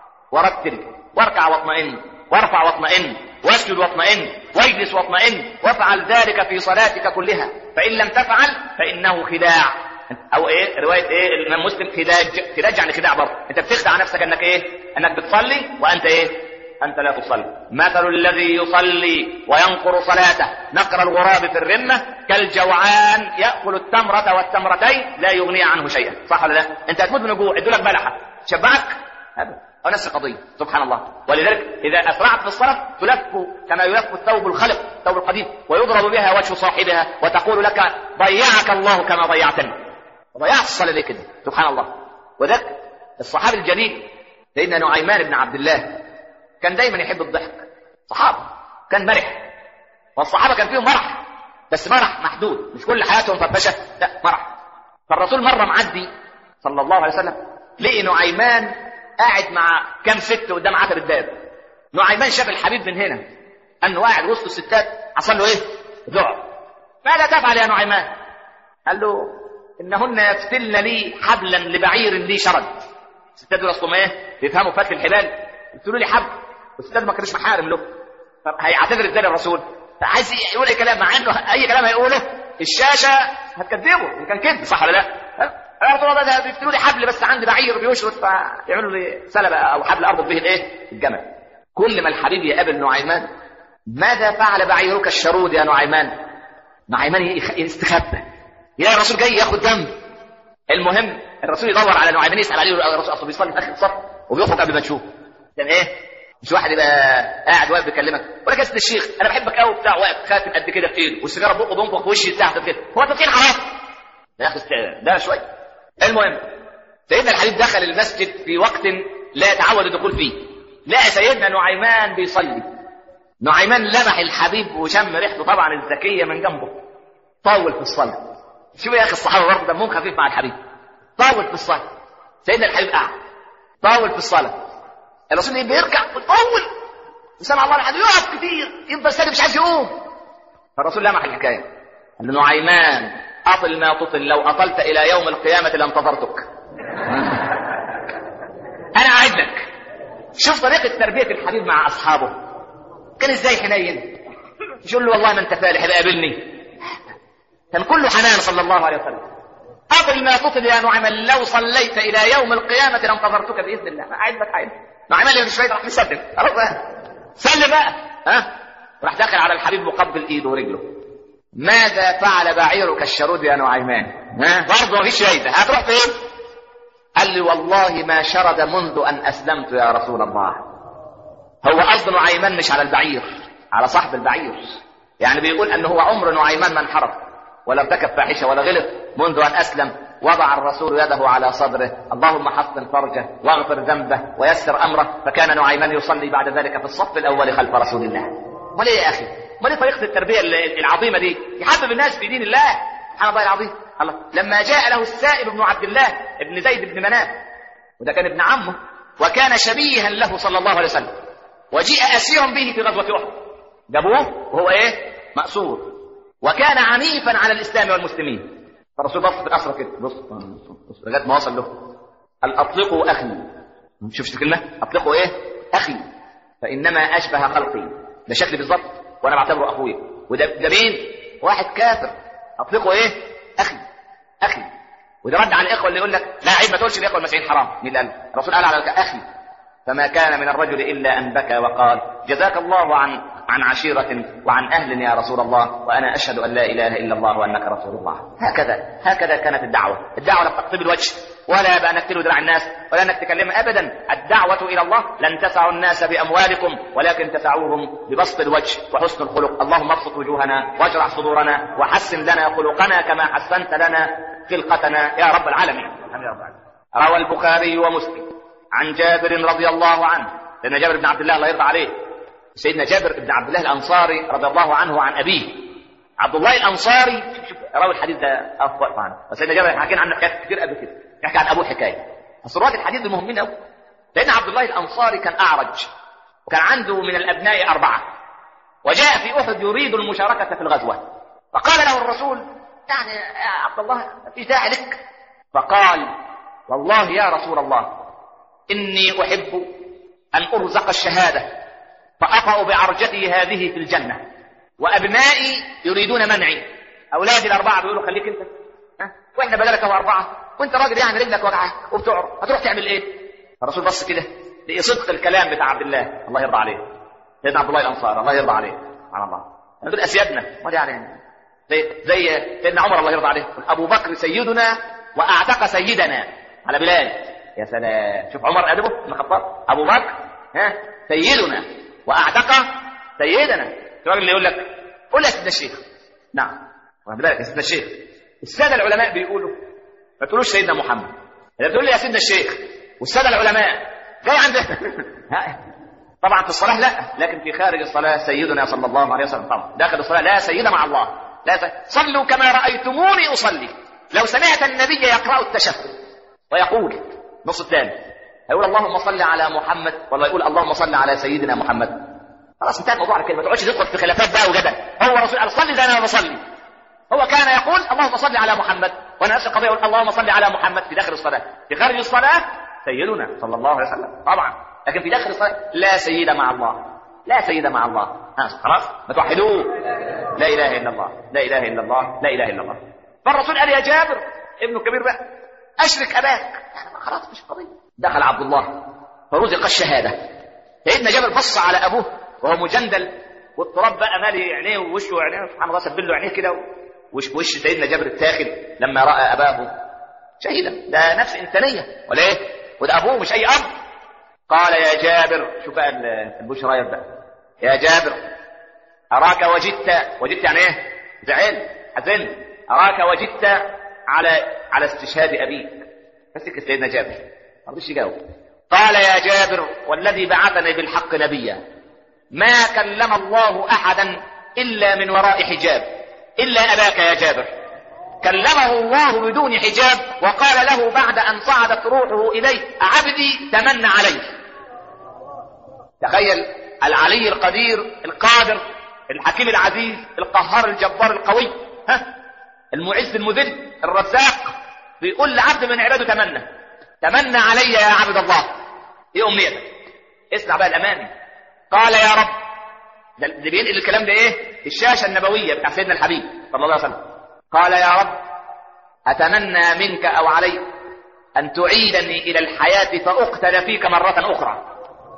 Speaker 1: ورتل واركع واطمئن وارفع واطمئن واسجد واطمئن واجلس واطمئن وافعل ذلك في صلاتك كلها، فان لم تفعل فانه خداع. او ايه روايه ايه الامام مسلم خداج، خداج يعني خداع برضه، انت بتخدع نفسك انك ايه انك بتصلي وانت ايه انت لا تصلي. مثل الذي يصلي وينقر صلاته نقر الغراب في الرمه كالجوعان ياكل التمره والتمرتين لا يغني عنه شيئا. صح ولا لا؟ انت هتموت من الجوع ادوا لك بلحه شبعك ابدا، او نفس القضيه. سبحان الله. ولذلك اذا اسرعت في الصلاه تلف كما يلف الثوب الخلق ثوب القديم ويضرب بها وجه صاحبها وتقول لك ضيعك الله كما ضيعتني. ضيعت الصلاة ليه كده؟ سبحان الله. وذلك الصحابي الجليل سيدنا نعيمان بن عبد الله كان دايما يحب الضحك، صحابي كان مرح، والصحابة كان فيهم مرح بس مرح محدود، مش كل حياتهم فرفشة، لا مرح. فالرسول مرة معدي صلى الله عليه وسلم لقي نعيمان قاعد مع كام ست قدام عتب الباب. نعيمان شاف الحبيب من هنا انه قاعد وسط الستات، حصل له ايه؟ ذعر. ماذا تفعل يا نعيمان؟ قال له إنهن يفتلن لي حبلا لبعير لي شرد. الستات دول أصلهم إيه؟ بيفهموا فتل الحبال، يفتلوا لي حبل، والستات ما كانوش محارم له. طب هيعتذر إزاي للرسول؟ عايز يقول أي كلام، مع إنه أي كلام هيقوله الشاشة هتكذبه إن كان كذب. صح ولا لا؟ يا رسول الله ده بيفتلوا لي حبل بس عندي بعير بيشرد فيعملوا لي سلبة أو حبل أربط به الإيه؟ الجمل. كل ما الحبيب يقابل نعيمان ماذا فعل بعيرك الشرود يا نعيمان؟ نعيمان يستخبى، يا الرسول جاي ياخد دم. المهم الرسول يدور على نعيمان يسال عليه، الرسول اصلا بيصلي في اخر الصف وبيخرج قبل ما تشوف. كان ايه مش واحد يبقى قاعد واقف بيكلمك ولا كاسه الشيخ انا بحبك قوي بتاع واقف خاتم قد كده في ايده والسيجاره بقه بينفخ في وشي تحت كده، هو التدخين حرام يا اخي ده شويه. المهم سيدنا الحبيب دخل المسجد في وقت لا يتعود الدخول فيه، لقى سيدنا نعيمان بيصلي. نعيمان لمح الحبيب وشم ريحته طبعا الزكيه من جنبه، طول في الصلاه. شوف يا اخي الصحابه برضه دمهم خفيف مع الحبيب، طول في الصلاه. سيدنا الحبيب قاعد طول في الصلاه، الرسول بيركع ويطول وسمع الله الحمد يقف كتير يفضل ساكت مش عايز يقوم. فالرسول لمح الحكايه قال له نعيمان اطل ما تطل، لو اطلت الى يوم القيامه لانتظرتك.
Speaker 2: شوف طريقة تربية الحبيب مع أصحابه كان إزاي حنين. يقول له والله ما أنت فالح بقابلني. كان كله حنان صلى الله عليه وسلم. أطل ما تطل يا نعمان لو صليت إلى يوم القيامة لانتظرتك بإذن الله. أعد لك حاجة نعمان اللي مش فايد راح مسلم خلاص بقى سلم بقى ها. راح داخل على الحبيب مقبل إيده ورجله. ماذا فعل بعيرك الشرود يا نعيمان؟ ها برضه مفيش فايدة. هتروح فين؟ قال لي والله ما شرد منذ أن أسلمت يا رسول الله. هو قصد نعيمان مش على البعير، على صاحب البعير. يعني بيقول أنه هو عمر نعيمان ما انحرف ولا ارتكب فاحشة ولا غلط منذ أن أسلم. وضع الرسول يده على صدره اللهم حصن فرجه واغفر ذنبه ويسر أمره. فكان نعيمان يصلي بعد ذلك في الصف الأول خلف رسول الله. امال ايه يا أخي؟ امال ايه طريقة التربية العظيمة دي؟ يحبب الناس في دين الله سبحان الله العظيم. الله لما جاء له السائب بن عبد الله ابن زيد بن مناف، وده كان ابن عمه وكان شبيها له صلى الله عليه وسلم، وجيء أسيرا به في غزوة أحد. جابوه وهو ايه؟ مأسور، وكان عنيفا على الإسلام والمسلمين. فالرسول بص في الأسرة كده، بص بص لغاية ما وصل له قال أطلقوا أخي. شفت الكلمة؟ أطلقوا ايه؟ أخي فإنما أشبه خلقي. ده شكلي بالظبط وأنا بعتبره أخوي. وده ده مين؟ واحد كافر. أطلقوا ايه؟ أخي أخي. وده رد على الإخوة اللي يقول لك لا عيب ما تقولش الإخوة المسيحيين حرام. مين قال؟ الرسول قال على أخي. فما كان من الرجل إلا أن بكى وقال جزاك الله عن عن عشيرة وعن أهل يا رسول الله، وأنا أشهد أن لا إله إلا الله وأنك رسول الله. هكذا هكذا كانت الدعوة. الدعوة لا تقطب الوجه ولا بأنك تلو دراع الناس ولا أنك تكلم أبدا. الدعوة إلى الله لن تسعوا الناس بأموالكم ولكن تسعوهم ببسط الوجه وحسن الخلق. اللهم ابسط وجوهنا واجرح صدورنا وحسن لنا خلقنا كما حسنت لنا خلقتنا يا رب العالمين. روى البخاري ومسلم عن جابر رضي الله عنه، لأن جابر بن عبد الله الله يرضى عليه، سيدنا جابر بن عبد الله الأنصاري رضي الله عنه عن أبيه عبد الله الأنصاري. شوف شوف راوي الحديث ده أفضل عنه. وسيدنا جابر حكينا عنه حكايات كتير قبل كده، يحكي عن أبوه حكاية. بس رواة الحديث دي مهمين أوي، لأن عبد الله الأنصاري كان أعرج وكان عنده من الأبناء أربعة، وجاء في أحد يريد المشاركة في الغزوة. فقال له الرسول يعني يا عبد الله في داعي لك. فقال والله يا رسول الله إني أحب أن أرزق الشهادة فأطأ بعرجتي هذه في الجنة، وأبنائي يريدون منعي. أولادي الأربعة بيقولوا خليك أنت، ها؟ وإحنا بدلك أربعة وأنت راجل يعني رجلك وجعك وبتعرف، هتروح تعمل إيه؟ الرسول بص كده لقي صدق الكلام بتاع عبد الله الله يرضى عليه، سيدنا عبد الله الأنصاري الله يرضى عليه سبحان الله. دول أسيادنا، ما يعني زي زي سيدنا عمر الله يرضى عليه، أبو بكر سيدنا وأعتق سيدنا على بلال. يا سلام، شوف عمر أدبه بن الخطاب، أبو بكر ها سيدنا وأعتق سيدنا. الراجل اللي يقول لك قول يا سيدنا الشيخ، نعم واخد بالك يا سيدنا الشيخ. السادة العلماء بيقولوا ما تقولوش سيدنا محمد، إذا بتقول لي يا سيدنا الشيخ والسادة العلماء جاي عندنا طبعا في الصلاة لا، لكن في خارج الصلاة سيدنا صلى الله عليه وسلم. طبعا داخل الصلاة لا سيدنا مع الله، لا س... صلوا كما رأيتموني أصلي. لو سمعت النبي يقرأ التشهد ويقول نص الثاني هيقول اللهم صل على محمد، والله يقول اللهم صل على سيدنا محمد، خلاص انتهى الموضوع على كده. ما تقعدش تدخل في خلافات بقى وجدل. هو رسول الله صلي زي انا بصلي، هو كان يقول اللهم صل على محمد، وانا نفس القضيه يقول اللهم صل على محمد في داخل الصلاه. في خارج الصلاه سيدنا صلى الله عليه وسلم طبعا، لكن في داخل الصلاه لا سيد مع الله، لا سيد مع الله. ها خلاص ما توحدوه، لا اله الا الله لا اله الا الله لا اله الا الله. فالرسول قال يا جابر ابنه الكبير بقى اشرك اباك، يعني خلاص مش قضيه. دخل عبد الله فرزق الشهاده. سيدنا جابر بص على ابوه وهو مجندل والتراب بقى مالي عينيه ووشه وعينيه، سبحان الله سبل له عينيه كده، وش وش سيدنا جابر التاخد لما راى اباه شهيدا. ده نفس انسانيه ولا ايه؟ وده ابوه مش اي اب. قال يا جابر، شوف بقى البشرايه بقى، يا جابر اراك وجدت، وجدت يعني ايه؟ زعل حزن. اراك وجدت على على استشهاد ابيك. مسك سيدنا جابر ما رضيش يجاوب. قال يا جابر والذي بعثني بالحق نبيا ما كلم الله احدا الا من وراء حجاب الا اباك يا جابر. كلمه الله بدون حجاب وقال له بعد ان صعدت روحه اليه عبدي تمنى عليه. تخيل العلي القدير القادر الحكيم العزيز القهار الجبار القوي، ها المعز المذل الرزاق، بيقول لعبد من عباده تمنى تمنى علي يا عبد الله، ايه امنيتك؟ اسمع بقى الاماني. قال يا رب، ده اللي بينقل الكلام ده ايه؟ الشاشه النبويه بتاع سيدنا الحبيب صلى الله عليه وسلم. قال يا رب اتمنى منك او عليك ان تعيدني الى الحياه فاقتل فيك مره اخرى.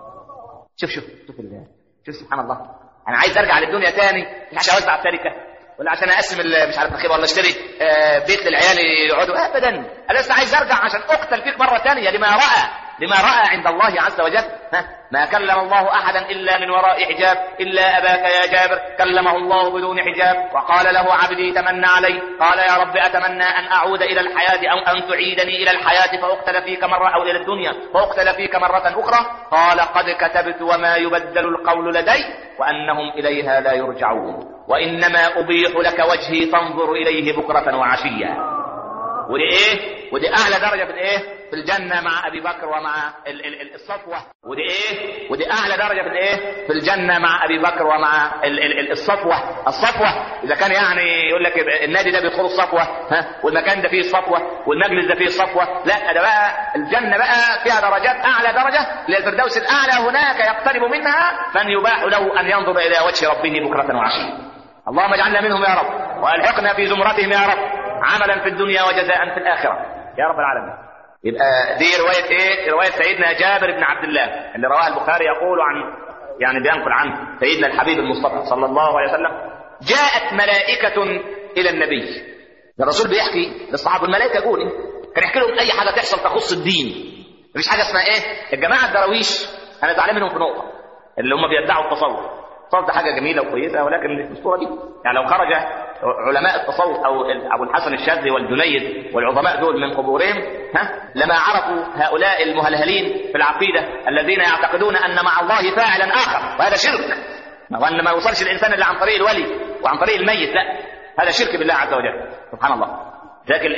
Speaker 2: شوف شوف شوف شوف سبحان الله. انا عايز ارجع للدنيا تاني، مش عشان اوزع التركه ولا عشان اقسم مش عارف الخير ولا اشتري آه بيت للعيال يقعدوا، ابدا. انا بس عايز ارجع عشان اقتل فيك مره ثانيه لما راى لما راى عند الله عز وجل. ها؟ ما كلم الله احدا الا من وراء حجاب الا اباك يا جابر كلمه الله بدون حجاب وقال له عبدي تمنى علي. قال يا رب اتمنى ان اعود الى الحياه او ان تعيدني الى الحياه فاقتل فيك مره او الى الدنيا فاقتل فيك مره اخرى. قال قد كتبت وما يبدل القول لدي وانهم اليها لا يرجعون وانما ابيح لك وجهي تنظر اليه بكره وعشيا. ودي ايه؟ ودي اعلى درجه في الايه؟ في الجنه مع ابي بكر ومع ال ال ال الصفوه. ودي ايه؟ ودي اعلى درجه في الايه؟ في الجنه مع ابي بكر ومع ال ال ال الصفوه. الصفوه اذا كان يعني يقول لك النادي ده بيدخلوا الصفوه، ها، والمكان ده فيه الصفوه والمجلس ده فيه الصفوه، لا ده بقى الجنه بقى فيها درجات، اعلى درجه للفردوس الاعلى هناك يقترب منها من يباح له ان ينظر الى وجه ربه بكره وعشيا. اللهم اجعلنا منهم يا رب والحقنا في زمرتهم يا رب عملا في الدنيا وجزاء في الآخرة يا رب العالمين. يبقى دي رواية ايه؟ رواية سيدنا جابر بن عبد الله اللي رواه البخاري، يقول عن يعني بينقل عن سيدنا الحبيب المصطفى صلى الله عليه وسلم: جاءت ملائكة إلى النبي. الرسول بيحكي للصحابة، الملائكة يقول إيه؟ كان يحكي لهم أي حاجة تحصل تخص الدين. مفيش حاجة اسمها ايه؟ الجماعة الدراويش أنا زعلان منهم في نقطة، اللي هم بيدعوا التصوف. التصوف ده حاجة جميلة وكويسة، ولكن مش بالصورة دي. يعني لو خرج علماء التصوف او ابو الحسن الشاذلي والجنيد والعظماء دول من قبورهم، ها، لما عرفوا هؤلاء المهلهلين في العقيده الذين يعتقدون ان مع الله فاعلا اخر، وهذا شرك، وان ما يوصلش الانسان الا عن طريق الولي وعن طريق الميت، لا هذا شرك بالله عز وجل سبحان الله. لكن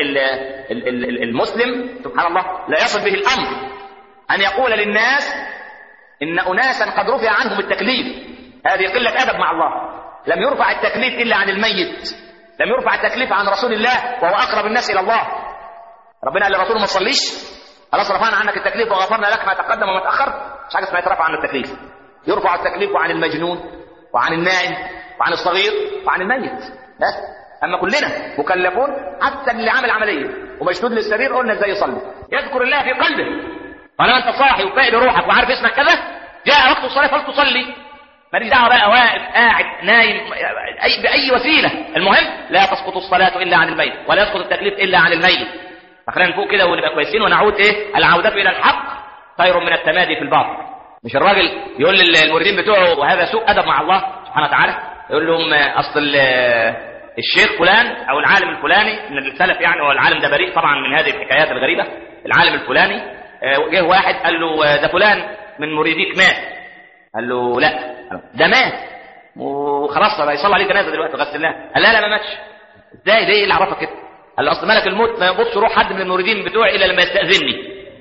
Speaker 2: المسلم سبحان الله لا يصل به الامر ان يقول للناس ان اناسا قد رفع عنهم التكليف. هذه قله ادب مع الله. لم يرفع التكليف إلا عن الميت، لم يرفع التكليف عن رسول الله وهو أقرب الناس إلى الله. ربنا قال للرسول ما تصليش، خلاص رفعنا عنك التكليف وغفرنا لك ما تقدم وما تأخر. مش حاجة اسمها يترفع عن التكليف. يرفع التكليف عن المجنون وعن النائم وعن الصغير وعن الميت بس. أما كلنا مكلفون، حتى اللي عمل عملية ومشدود للسرير قلنا ازاي يصلي، يذكر الله في قلبه. طالما انت صاحي وفايق بروحك وعارف اسمك كذا، جاء وقت الصلاة فلتصلي. ماليش دعوه بقى واقف قاعد نايم اي باي وسيله، المهم لا تسقط الصلاه الا عن الميت ولا يسقط التكليف الا عن الميت. فخلينا نفوق كده ونبقى كويسين ونعود ايه؟ العوده الى الحق خير من التمادي في الباطل. مش الراجل يقول للمريدين بتوعه، وهذا سوء ادب مع الله سبحانه وتعالى، يقول لهم اصل الشيخ فلان او العالم الفلاني من السلف يعني، والعالم ده بريء طبعا من هذه الحكايات الغريبه. العالم الفلاني جه واحد قال له ده فلان من مريديك مات، قال له لا ده مات وخلاص بقى يصلي عليه جنازه دلوقتي غسلناه. قال لا لا ما ماتش. ازاي؟ ليه اللي عرفك كده؟ قال له اصل ملك الموت ما يبص روح حد من المريدين بتوعي الا لما يستاذني.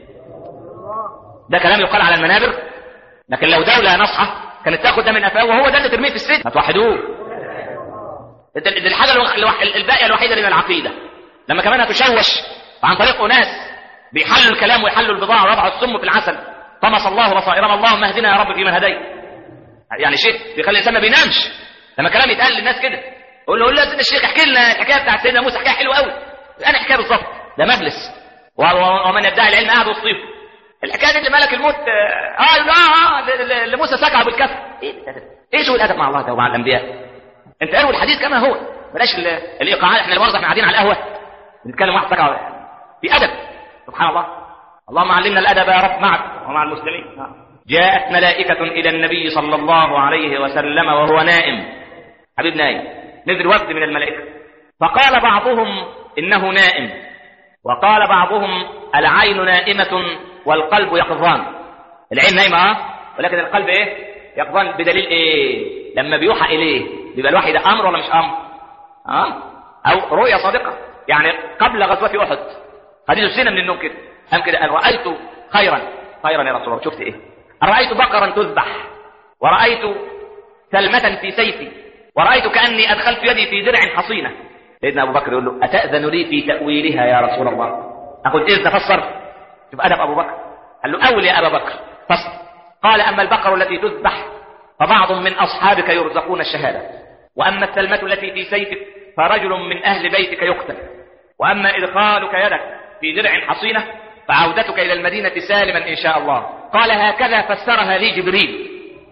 Speaker 2: ده كلام يقال على المنابر، لكن لو دوله نصحه كانت تاخد ده من قفاه وهو ده اللي ترميه في السجن. ما توحدوه. دي الحاجه الباقيه الوحيده من العقيده. لما كمان هتشوش عن طريق اناس بيحلوا الكلام ويحلوا البضاعه ويضعوا السم في العسل، طمس الله بصائرنا اللهم اهدنا يا رب فيمن هديت. يعني شيء بيخلي الانسان ما بينامش لما كلام يتقال للناس كده. يقول له قول له يا الشيخ احكي لنا الحكايه بتاعت سيدنا موسى، حكايه حلوه قوي. انا حكايه بالظبط، ده مجلس ومن يدعي العلم قاعد وسطيف. الحكايه دي اللي ملك الموت اه اه اللي موسى سكعه بالكف. ايه ايه شو الادب مع الله ده ومع الانبياء؟ انت اروي الحديث كما هو، بلاش الايقاعات. احنا المؤاخذه احنا قاعدين على القهوه بنتكلم واحد سكعه في ادب سبحان الله. اللهم علمنا الادب يا رب معك ومع المسلمين. جاءت ملائكة إلى النبي صلى الله عليه وسلم وهو نائم، حبيب نايم، نزل وفد من الملائكة، فقال بعضهم إنه نائم، وقال بعضهم العين نائمة والقلب يقظان. العين نايمة اه ولكن القلب ايه؟ يقظان. بدليل ايه؟ لما بيوحى إليه بيبقى الوحي ده أمر ولا مش أمر؟ اه أو رؤيا صادقة. يعني قبل غزوة أحد حديث السنة من النوم كده قام كده قال رأيت خيرا. خيرا يا رسول الله. شفت ايه؟ رأيت بقرا تذبح، ورأيت سلمة في سيفي، ورأيت كأني أدخلت يدي في درع حصينة. سيدنا أبو بكر يقول له أتأذن لي في تأويلها يا رسول الله؟ أقول إذن فسر. شوف أدب أبو بكر. قال له أول يا أبا بكر فسر. قال أما البقر التي تذبح فبعض من أصحابك يرزقون الشهادة، وأما السلمة التي في سيفك فرجل من أهل بيتك يقتل، وأما إدخالك يدك في درع حصينة فعودتك إلى المدينة سالما إن شاء الله. قال هكذا فسرها لي جبريل.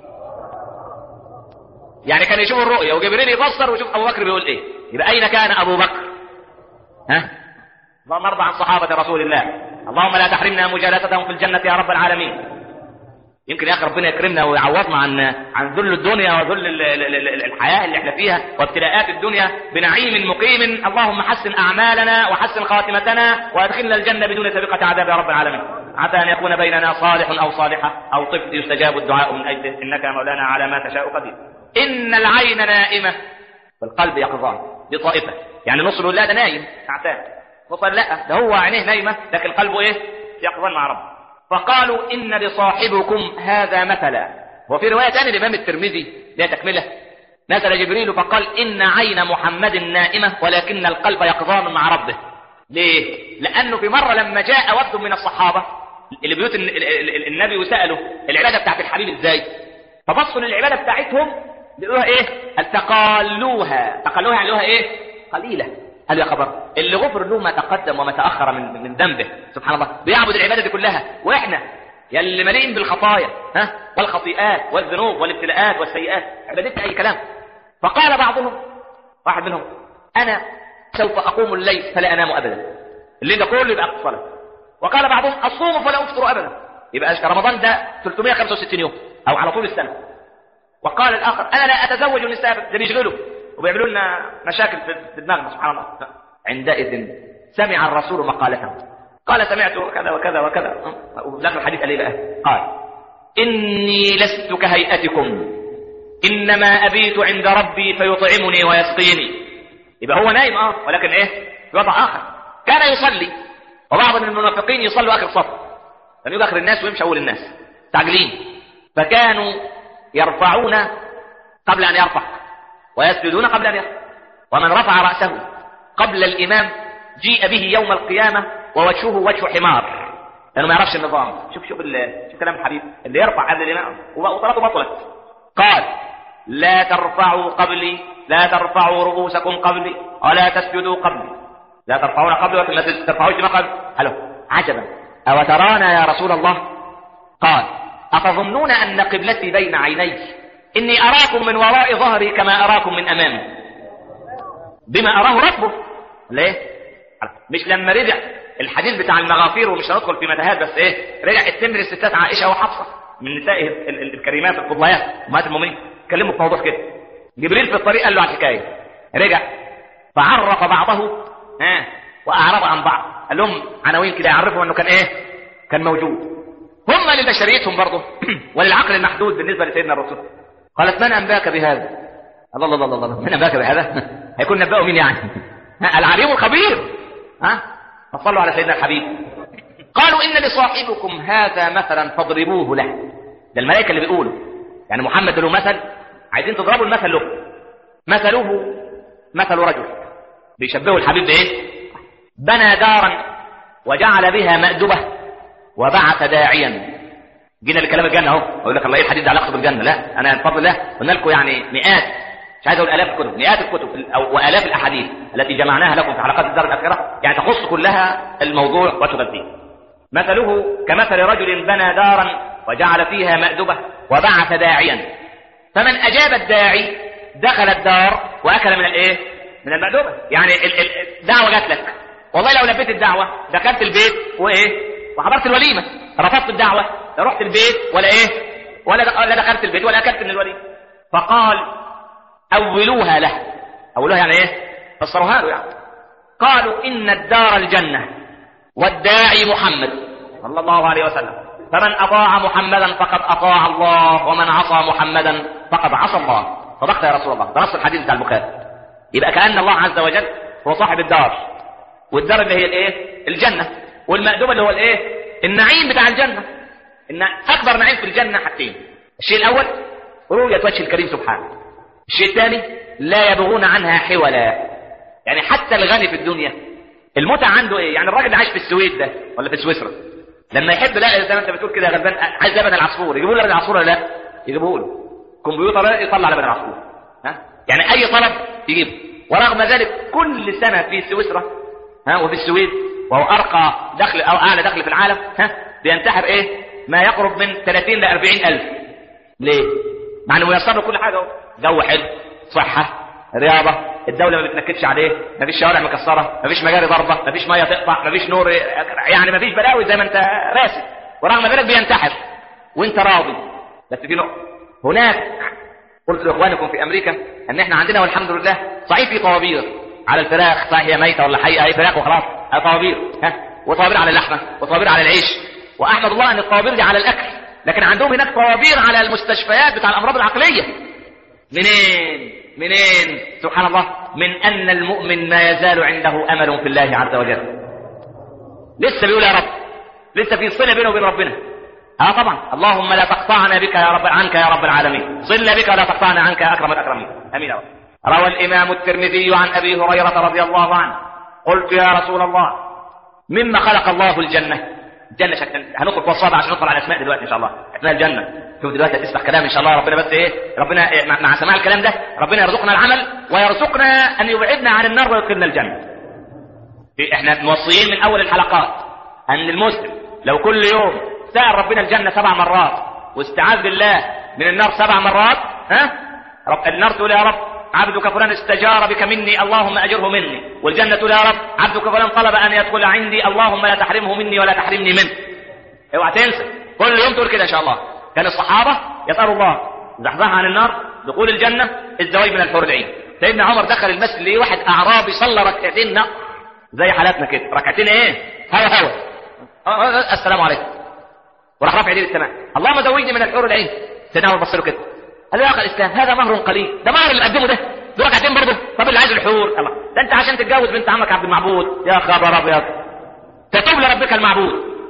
Speaker 2: يعني كان يشوف الرؤيا وجبريل يفسر ويشوف أبو بكر بيقول إيه. يبقى أين كان أبو بكر؟ ها؟ اللهم ارضى عن صحابة رسول الله، اللهم لا تحرمنا مجالستهم في الجنة يا رب العالمين. يمكن يا أخي ربنا يكرمنا ويعوضنا عن عن ذل الدنيا وذل الحياة اللي احنا فيها وابتلاءات الدنيا بنعيم مقيم. اللهم حسن أعمالنا وحسن خاتمتنا وأدخلنا الجنة بدون سابقة عذاب يا رب العالمين. عسى أن يكون بيننا صالح أو صالحة أو طفل يستجاب الدعاء من أجله، إنك مولانا على ما تشاء قدير. إن العين نائمة والقلب يقظان. دي طائفة، يعني نص لا ده نايم تعتان، نص لا ده هو عينيه نايمة لكن قلبه إيه؟ يقظان مع ربه. فقالوا إن لصاحبكم هذا مثلا. وفي رواية ثانية الإمام الترمذي لا تكمله، نزل جبريل فقال إن عين محمد نائمة ولكن القلب يقظان مع ربه. ليه؟ لأنه في مرة لما جاء وفد من الصحابة اللي بيوت النبي وسألوا العبادة بتاعت الحبيب إزاي، فبصوا للعبادة بتاعتهم بيقولوها إيه؟ تقالوها. تقالوها يعني لها إيه؟ قليلة. قال يا خبر اللي غفر له ما تقدم وما تأخر من من ذنبه، سبحان الله، بيعبد العبادة دي كلها، واحنا يا اللي مليئين بالخطايا ها والخطيئات والذنوب والابتلاءات والسيئات عبادتنا اي كلام. فقال بعضهم، واحد منهم، انا سوف اقوم الليل فلا انام ابدا، اللي ده كله يبقى صلاة. وقال بعضهم اصوم فلا افطر ابدا، يبقى رمضان ده ثلاثمائة وخمسة وستين يوم او على طول السنة. وقال الاخر انا لا اتزوج النساء، ده بيشغلوا وبيعملوا لنا مشاكل في دماغنا، سبحان الله. عندئذ سمع الرسول مقالته، قال سمعت كذا وكذا وكذا. ذكر الحديث قال ايه بقى؟ قال اني لست كهيئتكم انما ابيت عند ربي فيطعمني ويسقيني. يبقى هو نايم اه ولكن ايه؟ في وضع اخر. كان يصلي، وبعض من المنافقين يصلوا اخر صف، كان يجي اخر الناس ويمشي اول الناس تعجلين، فكانوا يرفعون قبل ان يرفع ويسجدون قبل ان يسجد، ومن رفع رأسه قبل الإمام جيء به يوم القيامة ووجهه وجه حمار، لأنه ما يعرفش النظام. شوف شوف شوف كلام الحبيب، اللي يرفع قبل الإمام وطلبه بطلت. قال لا ترفعوا قبلي، لا ترفعوا رؤوسكم قبلي ولا تسجدوا قبلي، لا ترفعون قبلي ولا ترفعوش ما قبل. قالوا عجبا أو ترانا يا رسول الله؟ قال أتظنون أن قبلتي بين عيني؟ إني أراكم من وراء ظهري كما أراكم من أمامي. بما أراه ربه. ليه؟ مش لما رجع الحديث بتاع المغافير، ومش هندخل في متاهات، بس ايه، رجع التمر الستات عائشة وحفصة من نسائه الكريمات الفضليات أمهات المؤمنين، اتكلموا في موضوع كده. جبريل في الطريق قال له على الحكاية، رجع فعرف بعضه ها وأعرض عن بعض، قال لهم عناوين كده يعرفوا أنه كان ايه، كان موجود. هم لبشريتهم برضه وللعقل المحدود بالنسبة لسيدنا الرسول. قالت من أنباك بهذا؟ الله الله الله الله، من أنباك بهذا؟ هيكون نبأه مين يعني؟ العليم الخبير. ها؟ فصلوا على سيدنا الحبيب. قالوا إن لصاحبكم هذا مثلا فاضربوه له. ده الملائكة اللي بيقولوا يعني محمد له مثل، عايزين تضربوا المثل له. مثله مثل رجل، بيشبهوا الحبيب بإيه؟ بنى دارا وجعل بها مأدبة وبعث داعيا. جينا لكلام الجنة اهو، اقول لك الله ايه الحديث ده علاقته بالجنة؟ لا انا بفضل الله قلنا لكم يعني مئات، مش عايز اقول الاف الكتب، مئات الكتب او والاف الاحاديث التي جمعناها لكم في حلقات الدار الاخره، يعني تخص كلها الموضوع وتغذيه. مثله كمثل رجل بنى دارا وجعل فيها مأدبة وبعث داعيا، فمن اجاب الداعي دخل الدار واكل من الايه؟ من المأدبة. يعني الدعوه جات لك، والله لو لبيت الدعوه دخلت البيت وايه وحضرت الوليمه، رفضت الدعوه لا رحت البيت ولا ايه ولا دخلت البيت ولا اكلت من الوليمه. فقال اولوها له. اولوها يعني ايه؟ فسروها له يعني. قالوا ان الدار الجنه والداعي محمد صلى الله عليه وسلم، فمن اطاع محمدا فقد اطاع الله ومن عصى محمدا فقد عصى الله. صدقت يا رسول الله. ده نص الحديث بتاع البخاري. يبقى كأن الله عز وجل هو صاحب الدار، والدار اللي هي الايه؟ الجنه، والمأدبة اللي هو الايه؟ النعيم بتاع الجنه. ان اكبر نعيم في الجنه حاجتين: الشيء الاول رؤيه وجه الكريم سبحانه، الشيء الثاني لا يبغون عنها حولا. يعني حتى الغني في الدنيا المتعه عنده ايه؟ يعني الراجل اللي عايش في السويد ده ولا في سويسرا لما يحب لا زي ما انت بتقول كده غلبان عايز لبن العصفور، يجيبوا له لبن العصفور ولا لا؟ يجيبوا له كمبيوتر يطلع لبن العصفور. ها يعني اي طلب يجيبه. ورغم ذلك كل سنه في سويسرا ها وفي السويد وهو ارقى دخل او اعلى دخل في العالم ها بينتحر ايه ما يقرب من ثلاثين إلى أربعين ألف. ليه؟ مع انه ميسر له كل حاجه، جو حلو، صحه، رياضه، الدوله ما بتنكدش عليه، ما فيش شوارع مكسره، ما فيش مجاري ضربه، ما فيش ميه تقطع، ما فيش نور، يعني ما فيش بلاوي زي ما انت راسم. ورغم ذلك بينتحر وانت راضي. بس في نقطه هناك قلت لاخوانكم في امريكا ان احنا عندنا والحمد لله صحيح في طوابير على الفراخ، صحيح هي ميته ولا حيه، هي فراخ وخلاص، طوابير ها وطوابير على اللحمه وطوابير على العيش، واحمد الله ان الطوابير دي على الاكل. لكن عندهم هناك طوابير على المستشفيات بتاع الامراض العقليه. منين منين سبحان الله، من ان المؤمن ما يزال عنده امل في الله عز وجل. لسه بيقول يا رب، لسه في صله بينه وبين ربنا. اه طبعا اللهم لا تقطعنا بك يا رب عنك يا رب العالمين، صلنا بك ولا تقطعنا عنك يا اكرم الاكرمين. امين يا رب. روى الامام الترمذي عن ابي هريره رضي الله عنه قلت يا رسول الله مما خلق الله الجنه. الجنه شكل هندخل في الصابع عشان ندخل على الاسماء دلوقتي ان شاء الله. اسماء الجنه شوف دلوقتي تسمع كلام ان شاء الله ربنا، بس ايه ربنا إيه مع سماع الكلام ده ربنا يرزقنا العمل ويرزقنا ان يبعدنا عن النار ويدخلنا الجنه. احنا موصيين من اول الحلقات ان المسلم لو كل يوم سأل ربنا الجنه سبع مرات واستعاذ بالله من النار سبع مرات ها رب النار تقول يا رب عبدك فلان استجار بك مني اللهم اجره مني، والجنه تقول يا رب عبدك فلان طلب ان يدخل عندي اللهم لا تحرمه مني ولا تحرمني منه. اوعى تنسى كل يوم تقول كده ان شاء الله. كان الصحابه يسالوا الله زحزحها عن النار، دخول الجنه، الزواج من الحور العين. سيدنا عمر دخل المسجد ليه واحد اعرابي صلى ركعتين نقر زي حالاتنا كده، ركعتين ايه هوا هوا السلام عليكم، وراح رافع يديه للسماء اللهم زوجني من الحور العين. سيدنا عمر بص له كده قال له يا اخي الاسلام هذا مهر قليل، ده مهر اللي قدمه ده ده ركعتين برضه. طب اللي عايز الحور الله ده انت عشان تتجوز بنت عمك عبد المعبود يا خبر ابيض تتوب لربك المعبود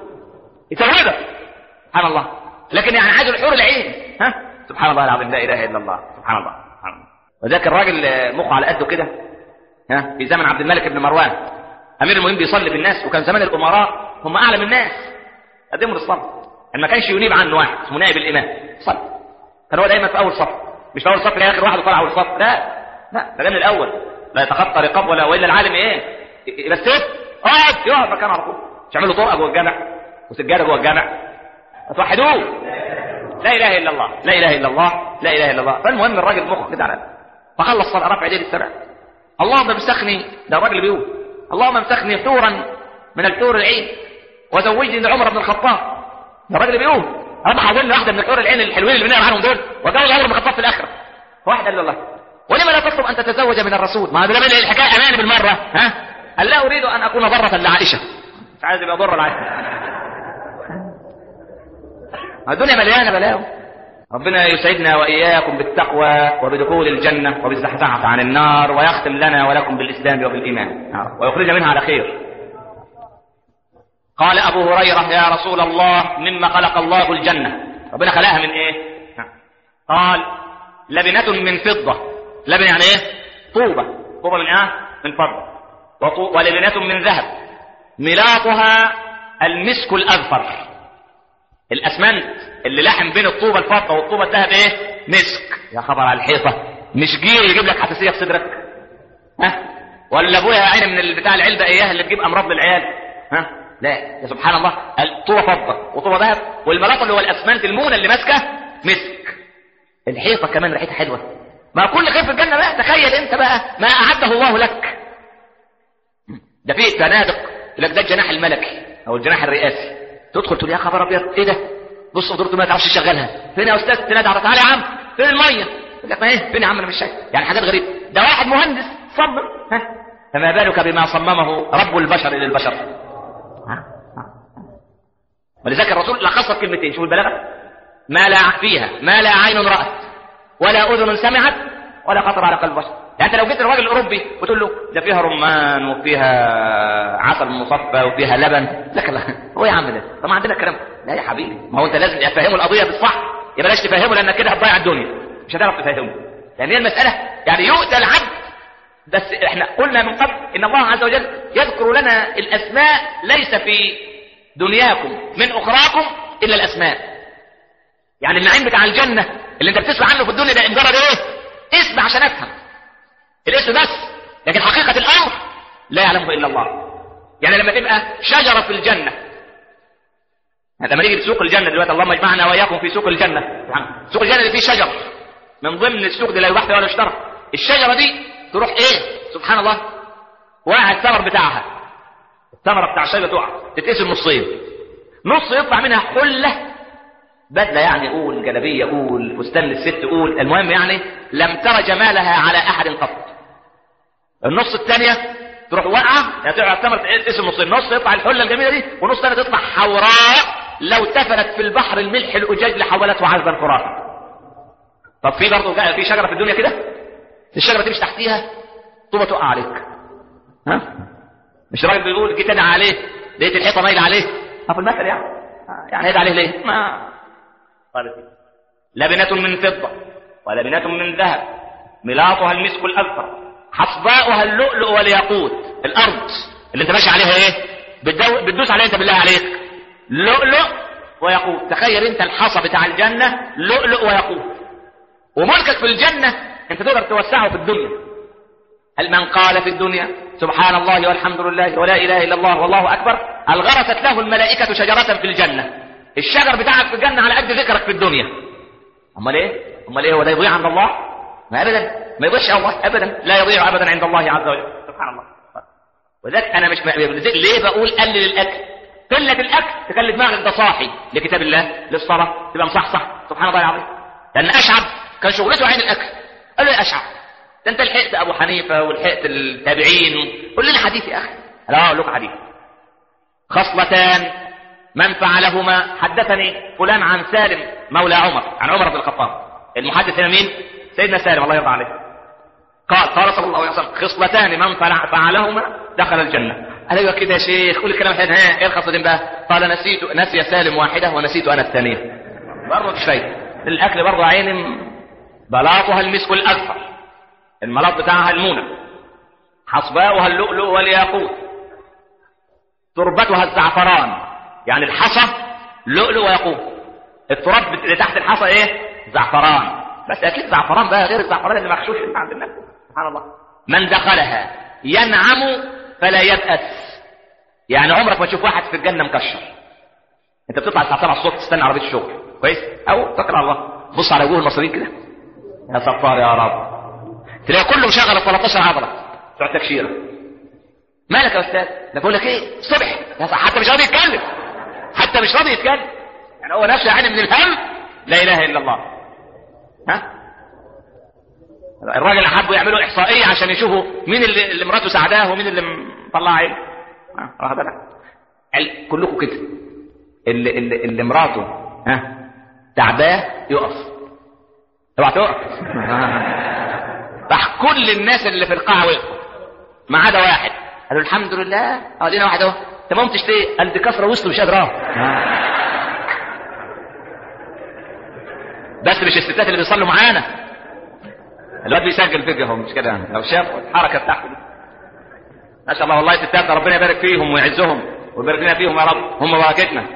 Speaker 2: يتوبك سبحان الله. لكن يعني عايز الحور العين ها سبحان الله العظيم لا اله الا الله سبحان الله سبحان الله. وذاك الراجل مخه على قده كده ها في زمن عبد الملك بن مروان امير المؤمنين بيصلي بالناس، وكان زمان الامراء هم اعلم الناس قدموا للصلاه، ما كانش ينيب عنه واحد اسمه نائب الامام صلي، كان هو دايما في اول صف، مش في اول صف لا اخر واحد وطلع اول صف، لا لا ده من الاول لا يتخطى رقاب ولا والا العالم ايه بس ايه اقعد يقعد مكانه على طول. مش يعملوا طرقه جوه الجامع وسجاده جوه الجامع توحدوه لا اله الا الله لا اله الا الله لا اله الا الله. فالمهم الراجل مخه كده على فخلص صلاه رفع يديه للسماء اللهم امسخني، ده الراجل بيقول اللهم امسخني حورا من الحور العين وزوجني عمر بن الخطاب. ده الراجل بيقول رب حاولني واحده من الحور العين الحلوين اللي بنقرا عنهم دول وجوز عمر بن الخطاب في الاخره. واحد قال له الله ولما لا تطلب ان تتزوج من الرسول؟ ما ده الحكايه امان بالمره ها قال لا اريد ان اكون ضره لعائشه، مش عايز يبقى ضره لعائشه. الدنيا مليانه بلاوي. ربنا يسعدنا واياكم بالتقوى وبدخول الجنه وبالزحزحه عن النار، ويختم لنا ولكم بالاسلام وبالايمان ويخرج منها على خير. قال ابو هريره يا رسول الله مما خلق الله الجنه؟ ربنا خلقها من ايه؟ قال لبنه من فضه. لبن يعني ايه؟ طوبه. طوبه من ايه؟ من فضه. ولبنه من ذهب ملاطها المسك الاذفر. الاسمنت اللي لحم بين الطوبه الفضه والطوبه الذهب ايه؟ مسك. يا خبر على الحيطه، مش جير يجيب لك حساسيه في صدرك ها ولا ابويا عين من بتاع العلبه اياها اللي تجيب امراض للعيال ها لا يا سبحان الله. الطوبه فضه وطوبه ذهب، والملاطه اللي هو الاسمنت المونه اللي ماسكه مسك. الحيطه كمان ريحتها حلوه. ما كل خير في الجنه بقى. تخيل انت بقى ما اعده الله لك. ده فيه فنادق لك ده الجناح الملكي او الجناح الرئاسي، تدخل تقول يا خبر ابيض ايه ده؟ بص قدرته ما تعرفش تشغلها. فين يا استاذ؟ تنادي على تعالى يا عم فين الميه؟ يقول لك ما ايه فين يا عم انا مش شايف. يعني حاجات غريبه. ده واحد مهندس صبر ها فما بالك بما صممه رب البشر للبشر. ولذلك الرسول لخص كلمتين شوف البلاغه ما لا فيها ما لا عين رأت ولا اذن سمعت ولا خطر على قلب بشر. يعني انت لو جيت الراجل الاوروبي وتقول له ده فيها رمان وفيها عسل مصفى وفيها لبن، لك لا هو يا عم ده طب ما عندنا الكلام لا يا حبيبي. ما هو انت لازم تفهمه القضيه بالصح، يا بلاش تفهمه لانك كده هتضيع الدنيا مش هتعرف تفهمه. يعني هي المساله يعني يؤتى العبد. بس احنا قلنا من قبل ان الله عز وجل يذكر لنا الاسماء ليس في دنياكم من اخراكم الا الاسماء. يعني النعيم بتاع الجنه اللي انت بتسمع عنه في الدنيا ده مجرد ايه؟ اسم عشان افهم الاسم بس، لكن حقيقه الامر لا يعلمه الا الله. يعني لما تبقى شجره في الجنه، لما نيجي لسوق الجنه دلوقتي، اللهم اجمعنا واياكم في سوق الجنه، سوق الجنه اللي فيه شجر من ضمن السوق دي لا يباع ولا يشترى. الشجره دي تروح ايه؟ سبحان الله، وقع الثمر بتاعها، الثمره بتاع الشجره تقع تتقسم نصين، نص يطلع منها حله بدله، يعني قول جلابيه، قول فستان للست، قول المهم يعني لم تر جمالها على احد قط. النص الثانيه تروح واقعه، يعني تقع الثمره تتقسم نصين، نص يطلع الحله الجميله دي، ونص ثانيه تطلع حوراء لو تفلت في البحر الملح الاجاج لحولته عذبا فراتا. طب في برضه في شجره في الدنيا كده، الشجره تمشي تحتيها طوبه تقع عليك، ها؟ مش راجل بيقول جيت انا عليه لقيت الحيطه مايله عليه، طب المثل يعني يعني هيد عليه ليه؟ ما قالت لبنه من فضه ولبنه من ذهب ملاطها المسك الاذفر حصباؤها اللؤلؤ والياقوت. الارض اللي انت ماشي عليها ايه؟ بتدو... بتدوس عليها انت بالله عليك لؤلؤ وياقوت. تخيل انت الحصى بتاع الجنه لؤلؤ وياقوت، وملكك في الجنه انت تقدر توسعه في الدنيا. هل من قال في الدنيا سبحان الله والحمد لله ولا اله الا الله والله اكبر الغرست له الملائكه شجره في الجنه. الشجر بتاعك في الجنه على قد ذكرك في الدنيا. امال ايه؟ امال ايه؟ هو ده يضيع عند الله؟ ما ابدا، ما يضيعش الله ابدا، لا يضيع ابدا عند الله عز وجل سبحان الله. وذلك انا مش ليه بقول قلل الاكل؟ قله الاكل تخلي دماغك ده صاحي لكتاب الله للصلاه، تبقى مصحصح سبحان الله العظيم. لان اشعب كان شغلته عين الاكل، قال له يا اشعب ده انت لحقت ابو حنيفه ولحقت التابعين، قول لنا حديث يا اخي. لا اقول لك حديث. خصلتان من فعلهما حدثني فلان عن سالم مولى عمر، عن عمر بن الخطاب. المحدث هنا مين؟ سيدنا سالم الله يرضى عليه. قال قال صلى الله عليه وسلم خصلتان من فعلهما دخل الجنه. قال ايوه كده يا شيخ، قول الكلام الحين. ها ايه الخصلتين بقى؟ قال نسيت، نسي سالم واحده ونسيت انا الثانيه. برضه مش فايده الاكل، برضه عين بلاطها المسك الاذفر، الملاط بتاعها المونه، حصباؤها اللؤلؤ والياقوت، تربتها الزعفران، يعني الحصى لؤلؤ وياقوت، التراب اللي تحت الحصى ايه؟ زعفران. بس اكيد زعفران بقى غير الزعفران اللي مغشوش اللي عند الناس سبحان الله. من دخلها ينعم فلا يبأس. يعني عمرك ما تشوف واحد في الجنه مكشر. انت بتطلع الساعه سبعة الصبح تستنى عربيه الشغل كويس، او تقرا الله بص على وجوه المصريين كده يا ستار يا رب، تلاقي كله مشغل ثلاثة عشر عضله بتوع التكشيره. مالك يا استاذ؟ ده بقول لك ايه الصبح حتى مش راضي يتكلم، حتى مش راضي يتكلم، يعني هو نفسه يعني من الهم لا اله الا الله. ها الراجل حبوا يعملوا احصائيه عشان يشوفوا مين اللي, اللي مراته ساعداه ومين اللي مطلع عينه. ها واخد بالك كلكم كده، اللي اللي, اللي مراته ها تعباه يقف، اوعى تقف. راح كل الناس اللي في القاعه وقفوا ما عدا واحد، قالوا الحمد لله اه لينا واحد اهو. انت ما قمتش ليه؟ قال دي كسره وسط مش قادر اقف. بس مش الستات اللي بيصلوا معانا، الواد بيسجل فيديو اهو مش كده، لو شافوا الحركه بتاعته دي ما شاء الله والله ستاتنا ربنا يبارك فيهم ويعزهم ويبارك لنا فيهم يا رب، هم بركتنا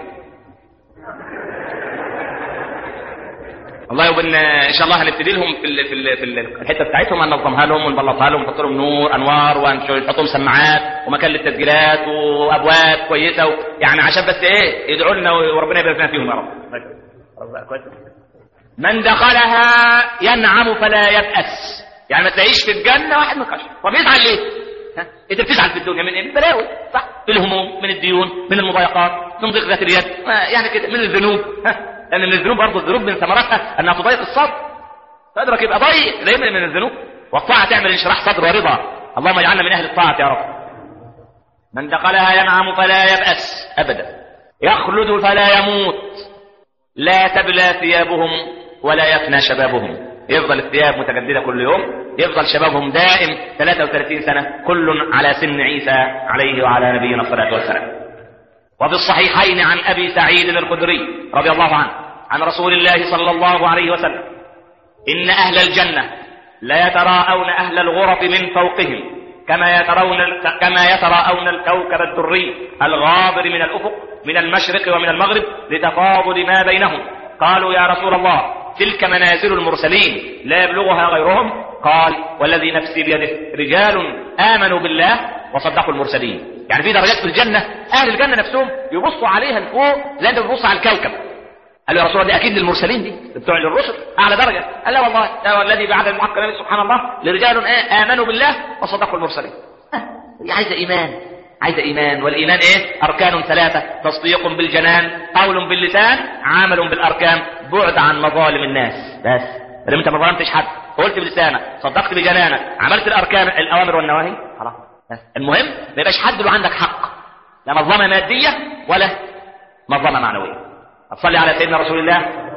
Speaker 2: والله. وبن ان شاء الله هنبتدي لهم في ال في ال في ال الحته بتاعتهم، هننظمها لهم ونبلطها لهم ونحط لهم نور انوار ونحط لهم سماعات ومكان للتسجيلات وابواب كويسه و... يعني عشان بس ايه يدعوا لنا وربنا يبارك لنا فيهم يا رب. من دخلها ينعم فلا يبأس. يعني ما تلاقيش في الجنه واحد مكشر. طب يزعل ليه؟ ها انت بتزعل في الدنيا من ايه؟ من البلاوي صح؟ من الهموم، من الديون، من المضايقات، من ضيق ذات اليد، يعني كده من الذنوب. ها لان من الذنوب برضه الذنوب من ثمرتها انها تضيق الصدر، صدرك يبقى ضيق دايما من الذنوب، والطاعه تعمل انشراح صدر ورضا. اللهم اجعلنا من اهل الطاعه يا رب. من دخلها ينعم فلا يبأس ابدا، يخلد فلا يموت، لا تبلى ثيابهم ولا يفنى شبابهم. يفضل الثياب متجدده كل يوم، يفضل شبابهم دائم ثلاثة وثلاثين سنه، كل على سن عيسى عليه وعلى نبينا الصلاه والسلام. وفي الصحيحين عن أبي سعيد الخدري رضي الله عنه عن رسول الله صلى الله عليه وسلم إن أهل الجنة لا يتراءون أهل الغرف من فوقهم
Speaker 1: كما يترون كما يتراءون الكوكب الدري الغابر من الأفق من المشرق ومن المغرب لتفاضل ما بينهم. قالوا يا رسول الله تلك منازل المرسلين لا يبلغها غيرهم. قال والذي نفسي بيده رجال آمنوا بالله وصدقوا المرسلين. يعني في درجات في الجنة أهل الجنة نفسهم يبصوا عليها لفوق لا انت بتبص على الكوكب. قال له يا رسول الله دي اكيد للمرسلين، دي بتوع الرسل اعلى درجه. قال لا والله لا الذي بعد الحق نبي سبحان الله لرجال امنوا بالله وصدقوا المرسلين. هي عايزه ايمان، عايزه ايمان. والايمان ايه؟ اركان ثلاثه: تصديق بالجنان، قول باللسان، عمل بالاركان، بعد عن مظالم الناس. بس لما انت ما ظلمتش حد، قلت بلسانك، صدقت بجنانك، عملت الاركان الاوامر والنواهي، خلاص. بس المهم ما يبقاش حد له عندك حق، لا مظلمه ماديه ولا مظلمه معنويه. صلي على سيدنا رسول الله.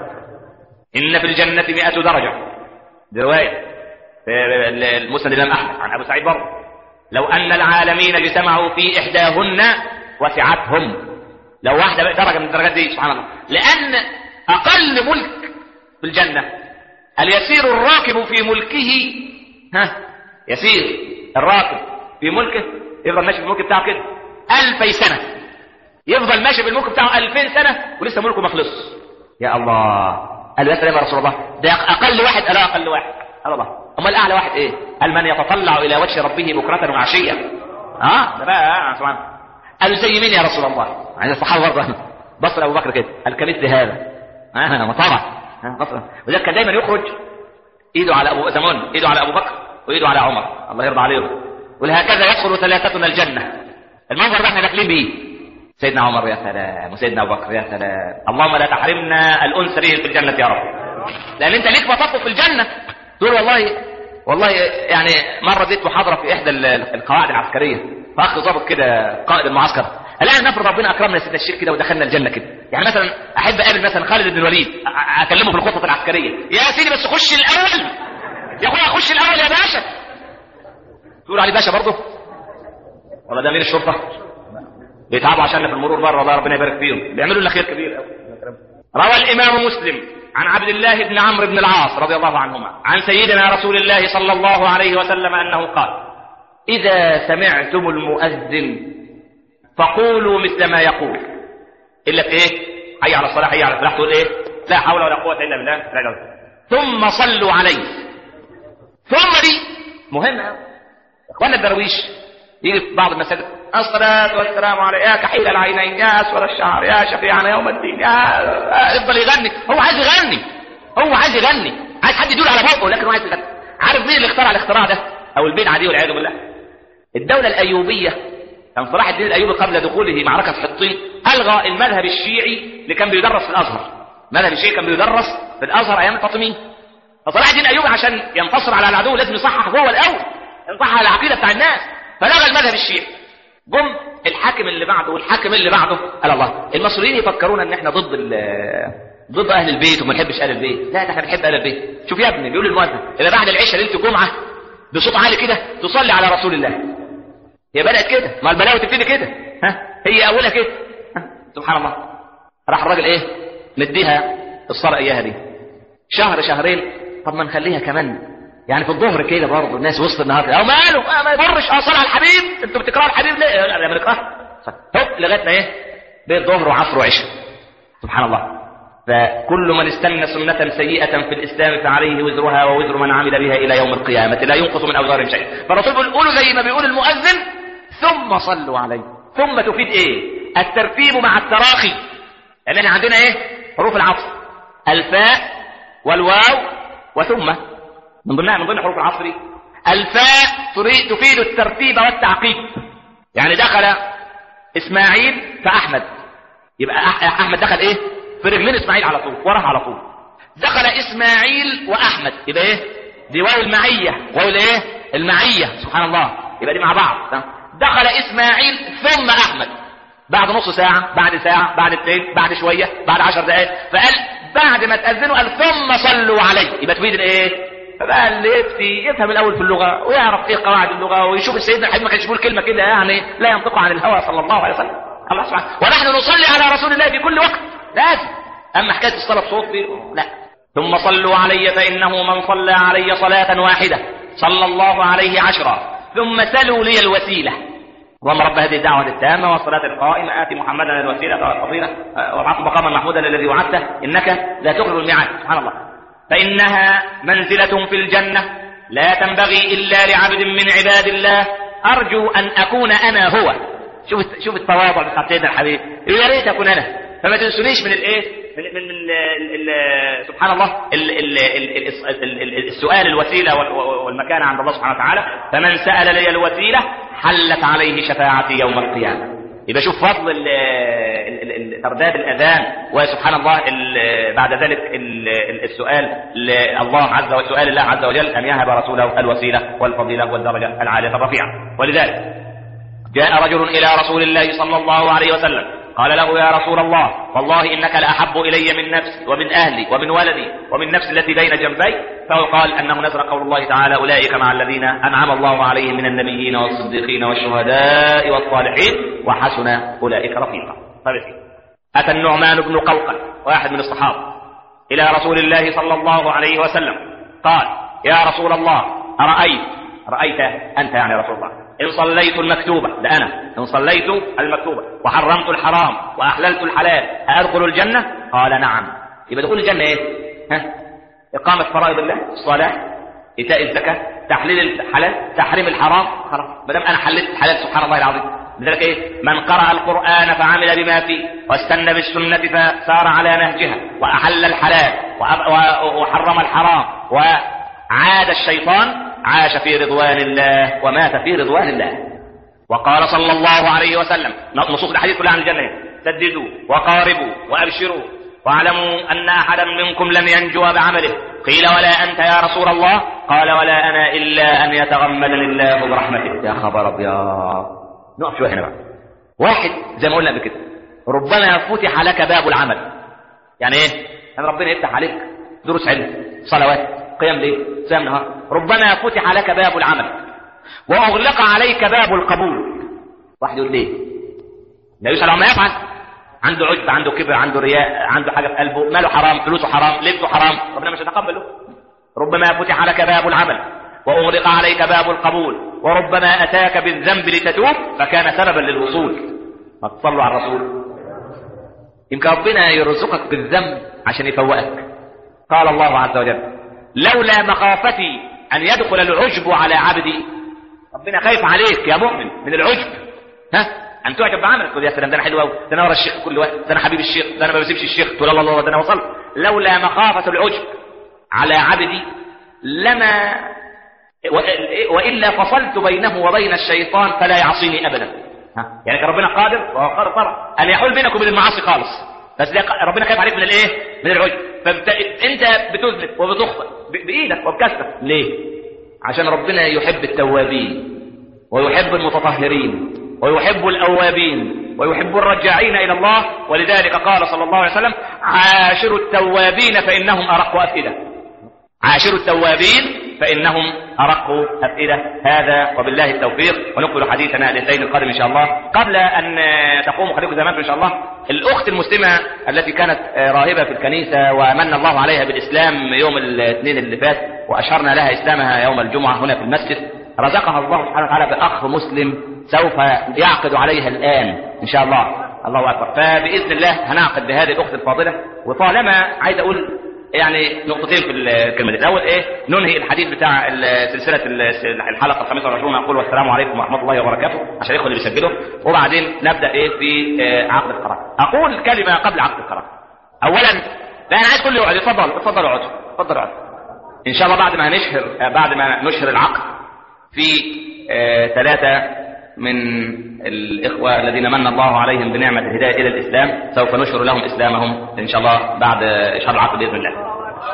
Speaker 1: إن في الجنة مئة درجة، دي رواية في المسند الإمام أحمد عن أبو سعيد برضه. لو أن العالمين اجتمعوا في إحداهن وسعتهم. لو واحدة درجة من الدرجات دي سبحان الله. لأن أقل ملك في الجنة اليسير الراكب في ملكه، ها يسير الراكب في ملكه يفضل ماشي في الملك بتاعه كده ألفي سنة، يفضل ماشي بالملك بتاعه ألفين سنة ولسه ملكه ما خلص. يا الله. قال يا سلام يا رسول الله، ده اقل واحد. قال اقل واحد. قال الله امال اعلى واحد ايه؟ قال من يتطلع الى وجه ربه بكرة وعشية. اه ده بقى سبحان. قال زي مين يا رسول الله؟ عند الصحابه برضه بص ابو بكر كده قال كمثل هذا اه مطرح اه بص. وده كان دايما يخرج ايده على ابو زمان، ايده على ابو بكر وايده على عمر الله يرضى عليهم، ولهكذا يدخل ثلاثتنا الجنه. المنظر ده احنا داخلين بيه. سيدنا عمر يا سلام، وسيدنا ابو بكر يا سلام. اللهم لا تحرمنا الانس به في الجنه يا رب، لان انت ليك مطب في الجنه. تقول والله والله يعني مره اديت محاضره في احدى القواعد العسكريه، فاخ ضابط كده قائد المعسكر قال انا نفرض ربنا اكرمنا سيدنا الشيخ كده ودخلنا الجنه كده، يعني مثلا احب اقابل مثلا خالد بن الوليد اكلمه في الخطط العسكريه، يا سيدي بس خش الاول يا اخويا، خش الاول يا باشا. تقول علي باشا برضه ولا ده امير الشرطه؟ بيتعبوا عشان في المرور بره، الله ربنا يبارك فيهم، بيعملوا لنا خير كبير قوي. روى الامام مسلم عن عبد الله بن عمرو بن العاص رضي الله عنهما عن سيدنا رسول الله صلى الله عليه وسلم انه قال: اذا سمعتم المؤذن فقولوا مثل ما يقول. الا في ايه؟ حي على الصلاه، حي على الفلاح، تقول ايه؟ لا حول ولا قوه الا بالله، لا لا. ثم صلوا عليه. ثم دي مهمه. اخوانا الدرويش يجي في بعض المساجد: الصلاة والسلام على يا كحيل العينين يا أسود الشعر يا شفيعنا يوم الدين يا، يفضل يغني. هو عايز يغني، هو عايز يغني، عايز حد يدور على بوقه، لكن هو عايز يغني. عارف مين اللي اخترع الاختراع ده او البدعه دي والعياذ بالله؟ الدولة الأيوبية. كان صلاح الدين الأيوبي قبل دخوله معركة حطين ألغى المذهب الشيعي اللي كان بيدرس في الأزهر. المذهب الشيعي كان بيدرس في الأزهر أيام الفاطميين. فصلاح الدين الأيوبي عشان ينتصر على العدو لازم يصحح جوه الأول، يصحح العقيدة بتاع الناس، فلغى المذهب الشيعي. جم الحاكم اللي بعده والحاكم اللي بعده قال الله المصريين يفكرون ان احنا ضد ضد اهل البيت وما نحبش اهل البيت. لا ده احنا بنحب اهل البيت. شوف يا ابني بيقول المؤذن اذا بعد العشاء ليله الجمعه بصوت عالي كده تصلي على رسول الله. هي بدات كده، ما البلاوي تبتدي كده، ها هي اولها كده. سبحان الله. راح الراجل ايه مديها الصلاه اياها دي شهر شهرين. طب ما نخليها كمان يعني في الظهر كده برضه الناس وسط النهار كده، او ماله آه ما يضرش، اه صلاه على الحبيب. انتوا بتكرهوا الحبيب ليه؟ لا ما بنكرهه. هوب لغايه ما ايه بين ظهر وعصر وعشاء. سبحان الله. فكل من استنى سنه سيئه في الاسلام فعليه وزرها ووزر من عمل بها الى يوم القيامه لا ينقص من اوزارهم شيء. فالرسول بيقول قولوا زي ما بيقول المؤذن ثم صلوا عليه. ثم تفيد ايه؟ الترتيب مع التراخي. لان احنا عندنا ايه؟ حروف العطف الفاء والواو وثم، من ضمنها من ضمن حروف العطف دي الفاء تفيد الترتيب والتعقيب. يعني دخل اسماعيل فاحمد، يبقى احمد دخل ايه في رجلين اسماعيل على طول، وراه على طول. دخل اسماعيل واحمد يبقى ايه دي واو المعيه، واو الايه المعيه. سبحان الله. يبقى دي مع بعض. دخل اسماعيل ثم احمد بعد نص ساعه، بعد ساعه، بعد اثنين، بعد شويه، بعد عشر دقائق. فقال بعد ما تاذنوا قال ثم صلوا عليه. يبقى تفيد الايه؟ فبقى اللي يفتي يفهم الاول في اللغه ويعرف ايه قواعد اللغه ويشوف سيدنا الحبيب ما كانش بيقول كلمه كده يعني لا ينطق عن الهوى صلى الله عليه وسلم. الله سبحانه. ونحن نصلي على رسول الله في كل وقت لازم. اما حكايه الصلاه بصوت دي لا. ثم صلوا علي فانه من صلى علي صلاه واحده صلى الله عليه عشرا
Speaker 2: ثم سلوا لي الوسيلة. اللهم رب هذه الدعوة التامة والصلاة القائمة آت محمدا الوسيلة والفضيلة وابعثه مقاما محمودا الذي وعدته إنك لا تخلف الميعاد. سبحان الله. فإنها منزلة في الجنة لا تنبغي إلا لعبد من عباد الله أرجو أن أكون أنا هو. شوف شوف التواضع بتاع سيدنا الحبيب، يا ريت أكون أنا. فما تنسونيش من الإيه من من, من ال ال سبحان الله ال ال ال ال السؤال الوسيلة والمكانة عند الله سبحانه وتعالى. فمن سأل لي الوسيلة حلت عليه شفاعتي يوم القيامة. يبقى شوف فضل ترداد الأذان، وسبحان الله بعد ذلك السؤال الله عز وجل، سؤال الله عز وجل أن يهب رسوله الوسيلة والفضيلة والدرجة العالية الرفيعة. ولذلك جاء رجل إلى رسول الله صلى الله عليه وسلم قال له يا رسول الله والله إنك لأحب إلي من نفسي ومن أهلي ومن ولدي ومن نفسي التي بين جنبي. فقال أنه نزل قول الله تعالى أولئك مع الذين أنعم الله عليهم من النبيين والصديقين والشهداء والصالحين وحسن أولئك رفيقا. أتى النعمان بن قوقل واحد من الصحابة إلى رسول الله صلى الله عليه وسلم قال يا رسول الله أرأيت رأيت أنت يعني رسول الله إن صليت المكتوبة، ده أنا إن صليت المكتوبة وحرمت الحرام وأحللت الحلال أدخل الجنة؟ قال نعم. يبقى دخول الجنة إيه؟ ها؟ إقامة فرائض الله، الصلاة، إيتاء الزكاة، تحليل الحلال، تحريم الحرام. خلاص ما دام أنا حللت الحلال سبحان الله العظيم. لذلك إيه؟ من قرأ القرآن فعمل بما فيه واستنى بالسنة فسار على نهجها وأحل الحلال وحرم الحرام وعاد الشيطان عاش في رضوان الله ومات في رضوان الله. وقال صلى الله عليه وسلم نصوص الحديث كلها عن الجنة: سددوا وقاربوا وأبشروا واعلموا أن أحدا منكم لم ينجو بعمله. قيل ولا أنت يا رسول الله؟ قال ولا أنا إلا أن يتغمدني الله برحمته. يا خبر أبيض. نقف شوية هنا بقى. واحد زي ما قلنا قبل كده ربما فتح لك باب العمل. يعني ايه؟ يعني ربنا يفتح عليك دروس علم، صلوات، قيام ليل، صيام نهار. ربما فتح لك باب العمل واغلق عليك باب القبول. واحد يقول ليه؟ النبي صلى الله عليه وسلم يفعل، عنده عجب، عنده كبر، عنده رياء، عنده حاجه في قلبه، ماله حرام، فلوسه حرام، لبسه حرام، ربنا مش هيتقبله. ربما فتح لك باب العمل واغلق عليك باب القبول، وربما اتاك بالذنب لتتوب فكان سببا للوصول. ما تصلوا على الرسول. يمكن ربنا يرزقك بالذنب عشان يفوقك. قال الله عز وجل: لولا مخافتي ان يدخل العجب على عبدي. ربنا خايف عليك يا مؤمن من العجب، ها ان تعجب بعملك. تقول يا سلام ده انا حلو قوي، ده انا ورا الشيخ كل وقت، ده انا حبيب الشيخ، ده انا ما بسيبش الشيخ، تقول الله الله ده انا وصلت. لولا مخافه العجب على عبدي لما والا فصلت بينه وبين الشيطان فلا يعصيني ابدا. ها يعني كان ربنا قادر وهو قادر طبعا ان يحول بينك وبين المعاصي خالص، بس ربنا خايف عليك من الايه؟ من العجب. فانت بتذنب وبتخطئ بايدك وبكسرك. ليه؟ عشان ربنا يحب التوابين ويحب المتطهرين ويحب الأوابين ويحب الرجاعين إلى الله. ولذلك قال صلى الله عليه وسلم: عاشروا التوابين فإنهم أرق أفئدة. عاشروا التوابين فإنهم أرق أفئدة. هذا وبالله التوفيق. ونكمل حديثنا الاثنين القادم إن شاء الله. قبل أن تقوموا خليكم زمان إن شاء الله، الأخت المسلمة التي كانت راهبة في الكنيسة ومن الله عليها بالإسلام يوم الاثنين اللي فات وأشرنا لها إسلامها يوم الجمعة هنا في المسجد، رزقها الله سبحانه وتعالى بأخ مسلم سوف يعقد عليها الآن إن شاء الله. الله أكبر. فبإذن الله هنعقد بهذه الأخت الفاضلة. وطالما عايز أقول يعني نقطتين في الكلمة دي. الأول إيه؟ ننهي الحديث بتاع سلسلة الحلقة الخامسة والعشرون. أقول والسلام عليكم ورحمة الله وبركاته عشان الإخوة اللي بيسجلوا، وبعدين نبدأ إيه في عقد القرار. أقول كلمة قبل عقد القرار. أولا لا أنا عايز كل يقعد. اتفضل اتفضل اقعد اتفضل اقعد. إن شاء الله بعد ما هنشهر بعد ما نشهر العقد في ثلاثة من الإخوة الذين من الله عليهم بنعمة الهداية إلى الإسلام سوف نشر لهم إسلامهم إن شاء الله بعد شهر العقد بإذن الله.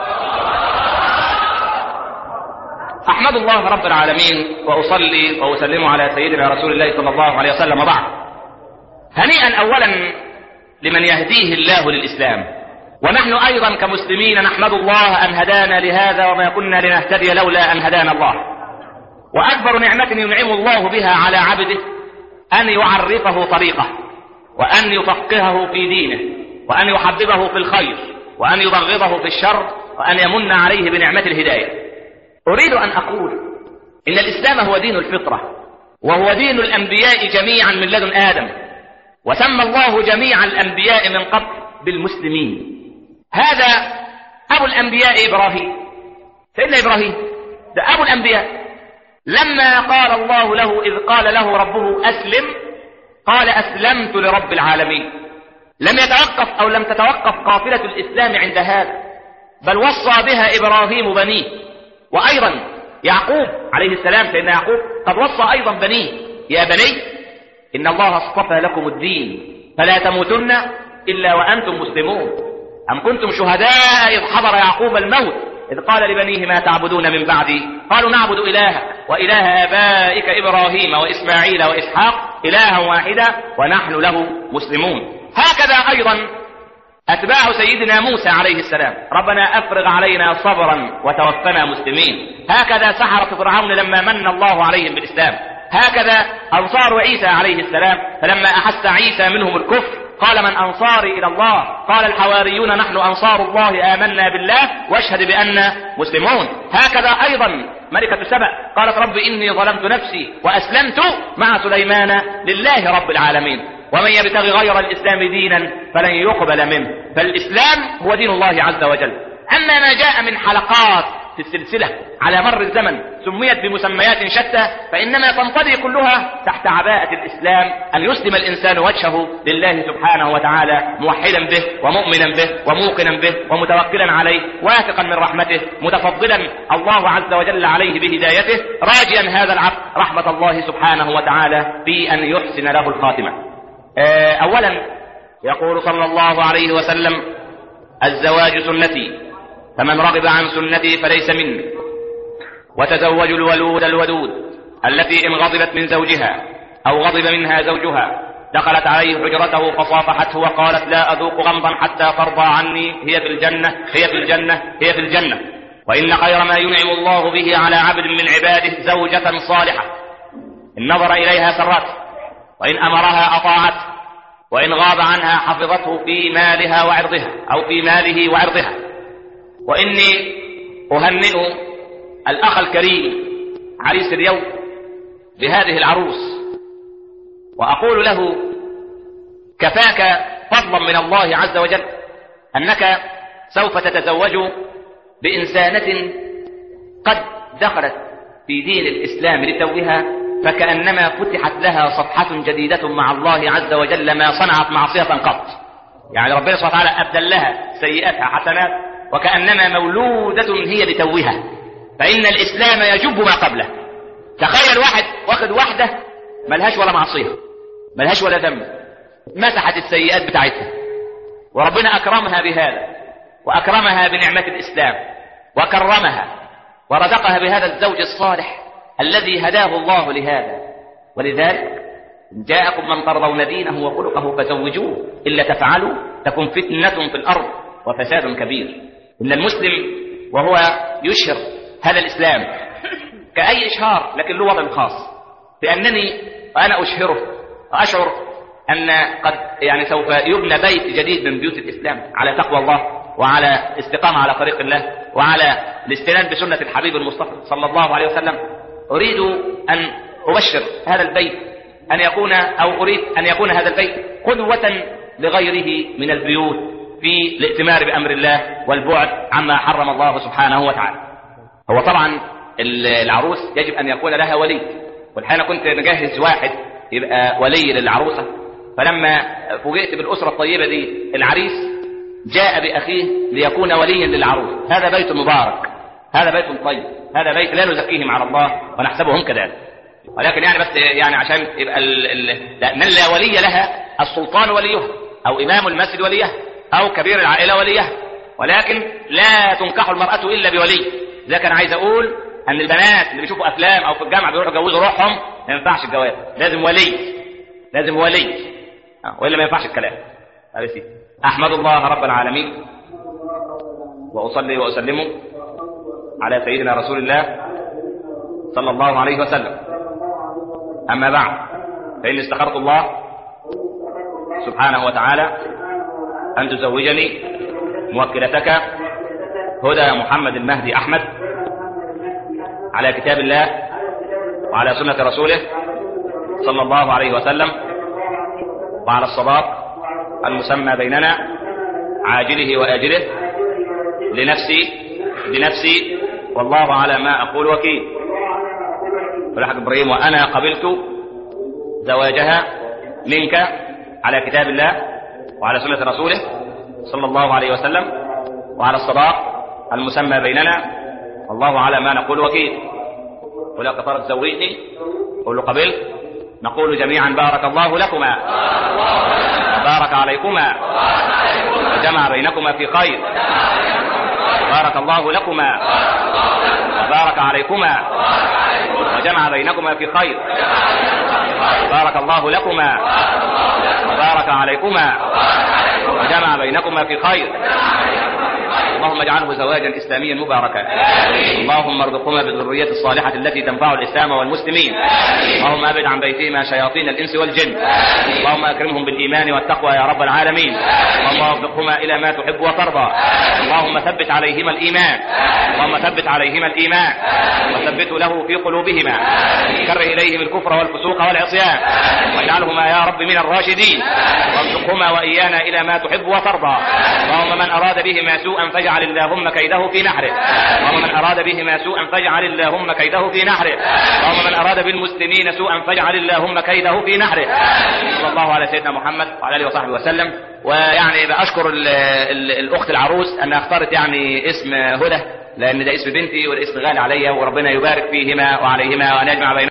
Speaker 2: أحمد الله رب العالمين وأصلي وأسلم على سيدنا رسول الله صلى الله عليه وسلم. وبعد، هنيئا أولا لمن يهديه الله للإسلام، ونحن أيضا كمسلمين نحمد الله أن هدانا لهذا وما كنا لنهتدي لولا أن هدانا الله. وأكبر نعمة ينعم الله بها على عبده أن يعرفه طريقه، وأن يفقهه في دينه، وأن يحببه في الخير، وأن يبغضه في الشر، وأن يمن عليه بنعمة الهداية. أريد أن أقول إن الإسلام هو دين الفطرة، وهو دين الأنبياء جميعا من لدن آدم، وسمى الله جميع الأنبياء من قبل بالمسلمين. هذا أبو الأنبياء إبراهيم، سيدنا إبراهيم ده أبو الأنبياء. لما قال الله له إذ قال له ربه أسلم قال أسلمت لرب العالمين. لم يتوقف أو لم تتوقف قافلة الإسلام عند هذا، بل وصى بها إبراهيم بنيه، وأيضا يعقوب عليه السلام سيدنا يعقوب قد وصى أيضا بنيه: يا بني إن الله اصطفى لكم الدين فلا تموتن إلا وأنتم مسلمون. أم كنتم شهداء إذ حضر يعقوب الموت إذ قال لبنيه ما تعبدون من بعدي قالوا نعبد إلهك وإله آبائك إبراهيم وإسماعيل وإسحاق إلها واحدا ونحن له مسلمون. هكذا أيضا أتباع سيدنا موسى عليه السلام: ربنا أفرغ علينا صبرا وتوفنا مسلمين. هكذا سحرة فرعون لما من الله عليهم بالإسلام. هكذا أنصار عيسى عليه السلام، فلما أحس عيسى منهم الكفر قال من أنصاري إلى الله؟ قال الحواريون نحن أنصار الله آمنا بالله واشهد بأننا مسلمون. هكذا أيضا ملكة سبأ قالت رب إني ظلمت نفسي وأسلمت مع سليمان لله رب العالمين. ومن يبتغي غير الإسلام دينا فلن يقبل منه. فالإسلام هو دين الله عز وجل. أما ما جاء من حلقات في السلسلة على مر الزمن سميت بمسميات شتى، فإنما تنطلي كلها تحت عباءة الإسلام: أن يسلم الإنسان وجهه لله سبحانه وتعالى موحدا به ومؤمنا به وموقنا به ومتوكلا عليه واثقا من رحمته متفضلا الله عز وجل عليه بهدايته راجيا هذا العبد رحمة الله سبحانه وتعالى بأن يحسن له الخاتمة. أولا يقول صلى الله عليه وسلم: الزواج سنتي فمن رغب عن سنتي فليس مني. وتزوجوا الولود الودود التي إن غضبت من زوجها أو غضب منها زوجها دخلت عليه حجرته فصافحته وقالت لا أذوق غمضا حتى ترضى عني، هي في الجنة هي في الجنة هي في الجنة. وإن خير ما ينعم الله به على عبد من عباده زوجة صالحة إن نظر إليها سرته وإن أمرها أطاعته وإن غاب عنها حفظته في مالها وعرضها أو في ماله وعرضها. وإني أهنئ الأخ الكريم عريس اليوم بهذه العروس وأقول له: كفاك فضلا من الله عز وجل أنك سوف تتزوج بإنسانة قد دخلت في دين الإسلام لتوها، فكأنما فتحت لها صفحة جديدة مع الله عز وجل ما صنعت معصية قط. يعني ربنا سبحانه وتعالى أبدل لها سيئاتها حسنات، وكأنما مولودة هي لتوها. فإن الإسلام يجب ما قبله. تخيل واحد واخد واحدة ملهاش ولا معصية ملهاش ولا ذنب، مسحت السيئات بتاعتها، وربنا أكرمها بهذا وأكرمها بنعمة الإسلام وكرمها ورزقها بهذا الزوج الصالح الذي هداه الله لهذا. ولذلك جاءكم من ترضون دينه وخلقه فزوجوه إلا تفعلوا تكن فتنة في الأرض وفساد كبير. إن المسلم وهو يشهر هذا الإسلام كأي إشهار لكن له وضع خاص، لأنني وأنا أشهره وأشعر أن قد يعني سوف يبنى بيت جديد من بيوت الإسلام على تقوى الله وعلى استقامة على طريق الله وعلى الاستنان بسنة الحبيب المصطفى صلى الله عليه وسلم. أريد أن أبشر هذا البيت أن يكون أو أريد أن يكون هذا البيت قدوة لغيره من البيوت في الائتمار بأمر الله والبعد عما حرم الله سبحانه وتعالى. هو طبعا العروس يجب أن يكون لها ولي، والحين كنت نجهز واحد يبقى ولي للعروسة، فلما فوجئت بالأسرة الطيبة دي العريس جاء بأخيه ليكون وليا للعروس. هذا بيت مبارك، هذا بيت طيب، هذا بيت لا نزكيهم على الله ونحسبهم كذلك، ولكن يعني بس يعني عشان يبقى ال ال لأن لا ولي لها السلطان وليها أو إمام المسجد وليها أو كبير العائلة وليها، ولكن لا تنكح المرأة إلا بولي. إذا كان عايز أقول أن البنات اللي بيشوفوا أفلام أو في الجامعة بيروحوا يجوزوا روحهم ما ينفعش الجواز، لازم ولي، لازم ولي وإلا ما ينفعش الكلام. أحمد الله رب العالمين وأصلي وأسلم على سيدنا رسول الله صلى الله عليه وسلم. أما بعد، فإن استخرت الله سبحانه وتعالى أن تزوجني موكلتك هدى محمد المهدي أحمد على كتاب الله
Speaker 1: وعلى سنة رسوله صلى الله عليه وسلم، وعلى الصداق المسمى بيننا عاجله وآجله، لنفسي لنفسي والله على ما أقول وكيل. فالحق إبراهيم: وأنا قبلت زواجها منك على كتاب الله وعلى سنة رسوله صلى الله عليه وسلم، وعلى الصداق المسمى بيننا، والله على ما نقول وكيل. ولا قطرت زوجني، قل له قبلت، نقول جميعا: بارك الله لكما، بارك عليكما، وجمع بينكما في خير. بارك الله لكما وبارك عليكما وجمع بينكما في خير. بارك الله لكما وبارك عليكما وجمع بينكما في خير. اللهم اجعله زواجا اسلاميا مباركا. اللهم ارزقهما بالذرية الصالحة التي تنفع الاسلام والمسلمين. اللهم ابعد عن بيتهما شياطين الانس والجن. اللهم اكرمهم بالايمان والتقوى يا رب العالمين. اللهم وفقهما الى ما تحب وترضى. اللهم ثبت عليهما الايمان. اللهم ثبت عليهما الايمان وثبته له في قلوبهما. كره اليهم الكفر والفسوق والعصيان واجعلهما يا رب من الراشدين. وارزقهما وايانا الى ما تحب وترضى. اللهم من اراد بهما سوءا فاجعل اللهم كيده في نحره. اللهم من اراد بهما سوءا فاجعل اللهم كيده في نحره. اللهم من اراد بالمسلمين سوءا فاجعل اللهم كيده في نحره. صلى الله على سيدنا محمد وعلى اله وصحبه وسلم. ويعني باشكر ال ال الاخت العروس انها اختارت يعني اسم هدى، لان ده اسم بنتي وده اسم غالي عليا، وربنا يبارك فيهما وعليهما وان يجمع بينهما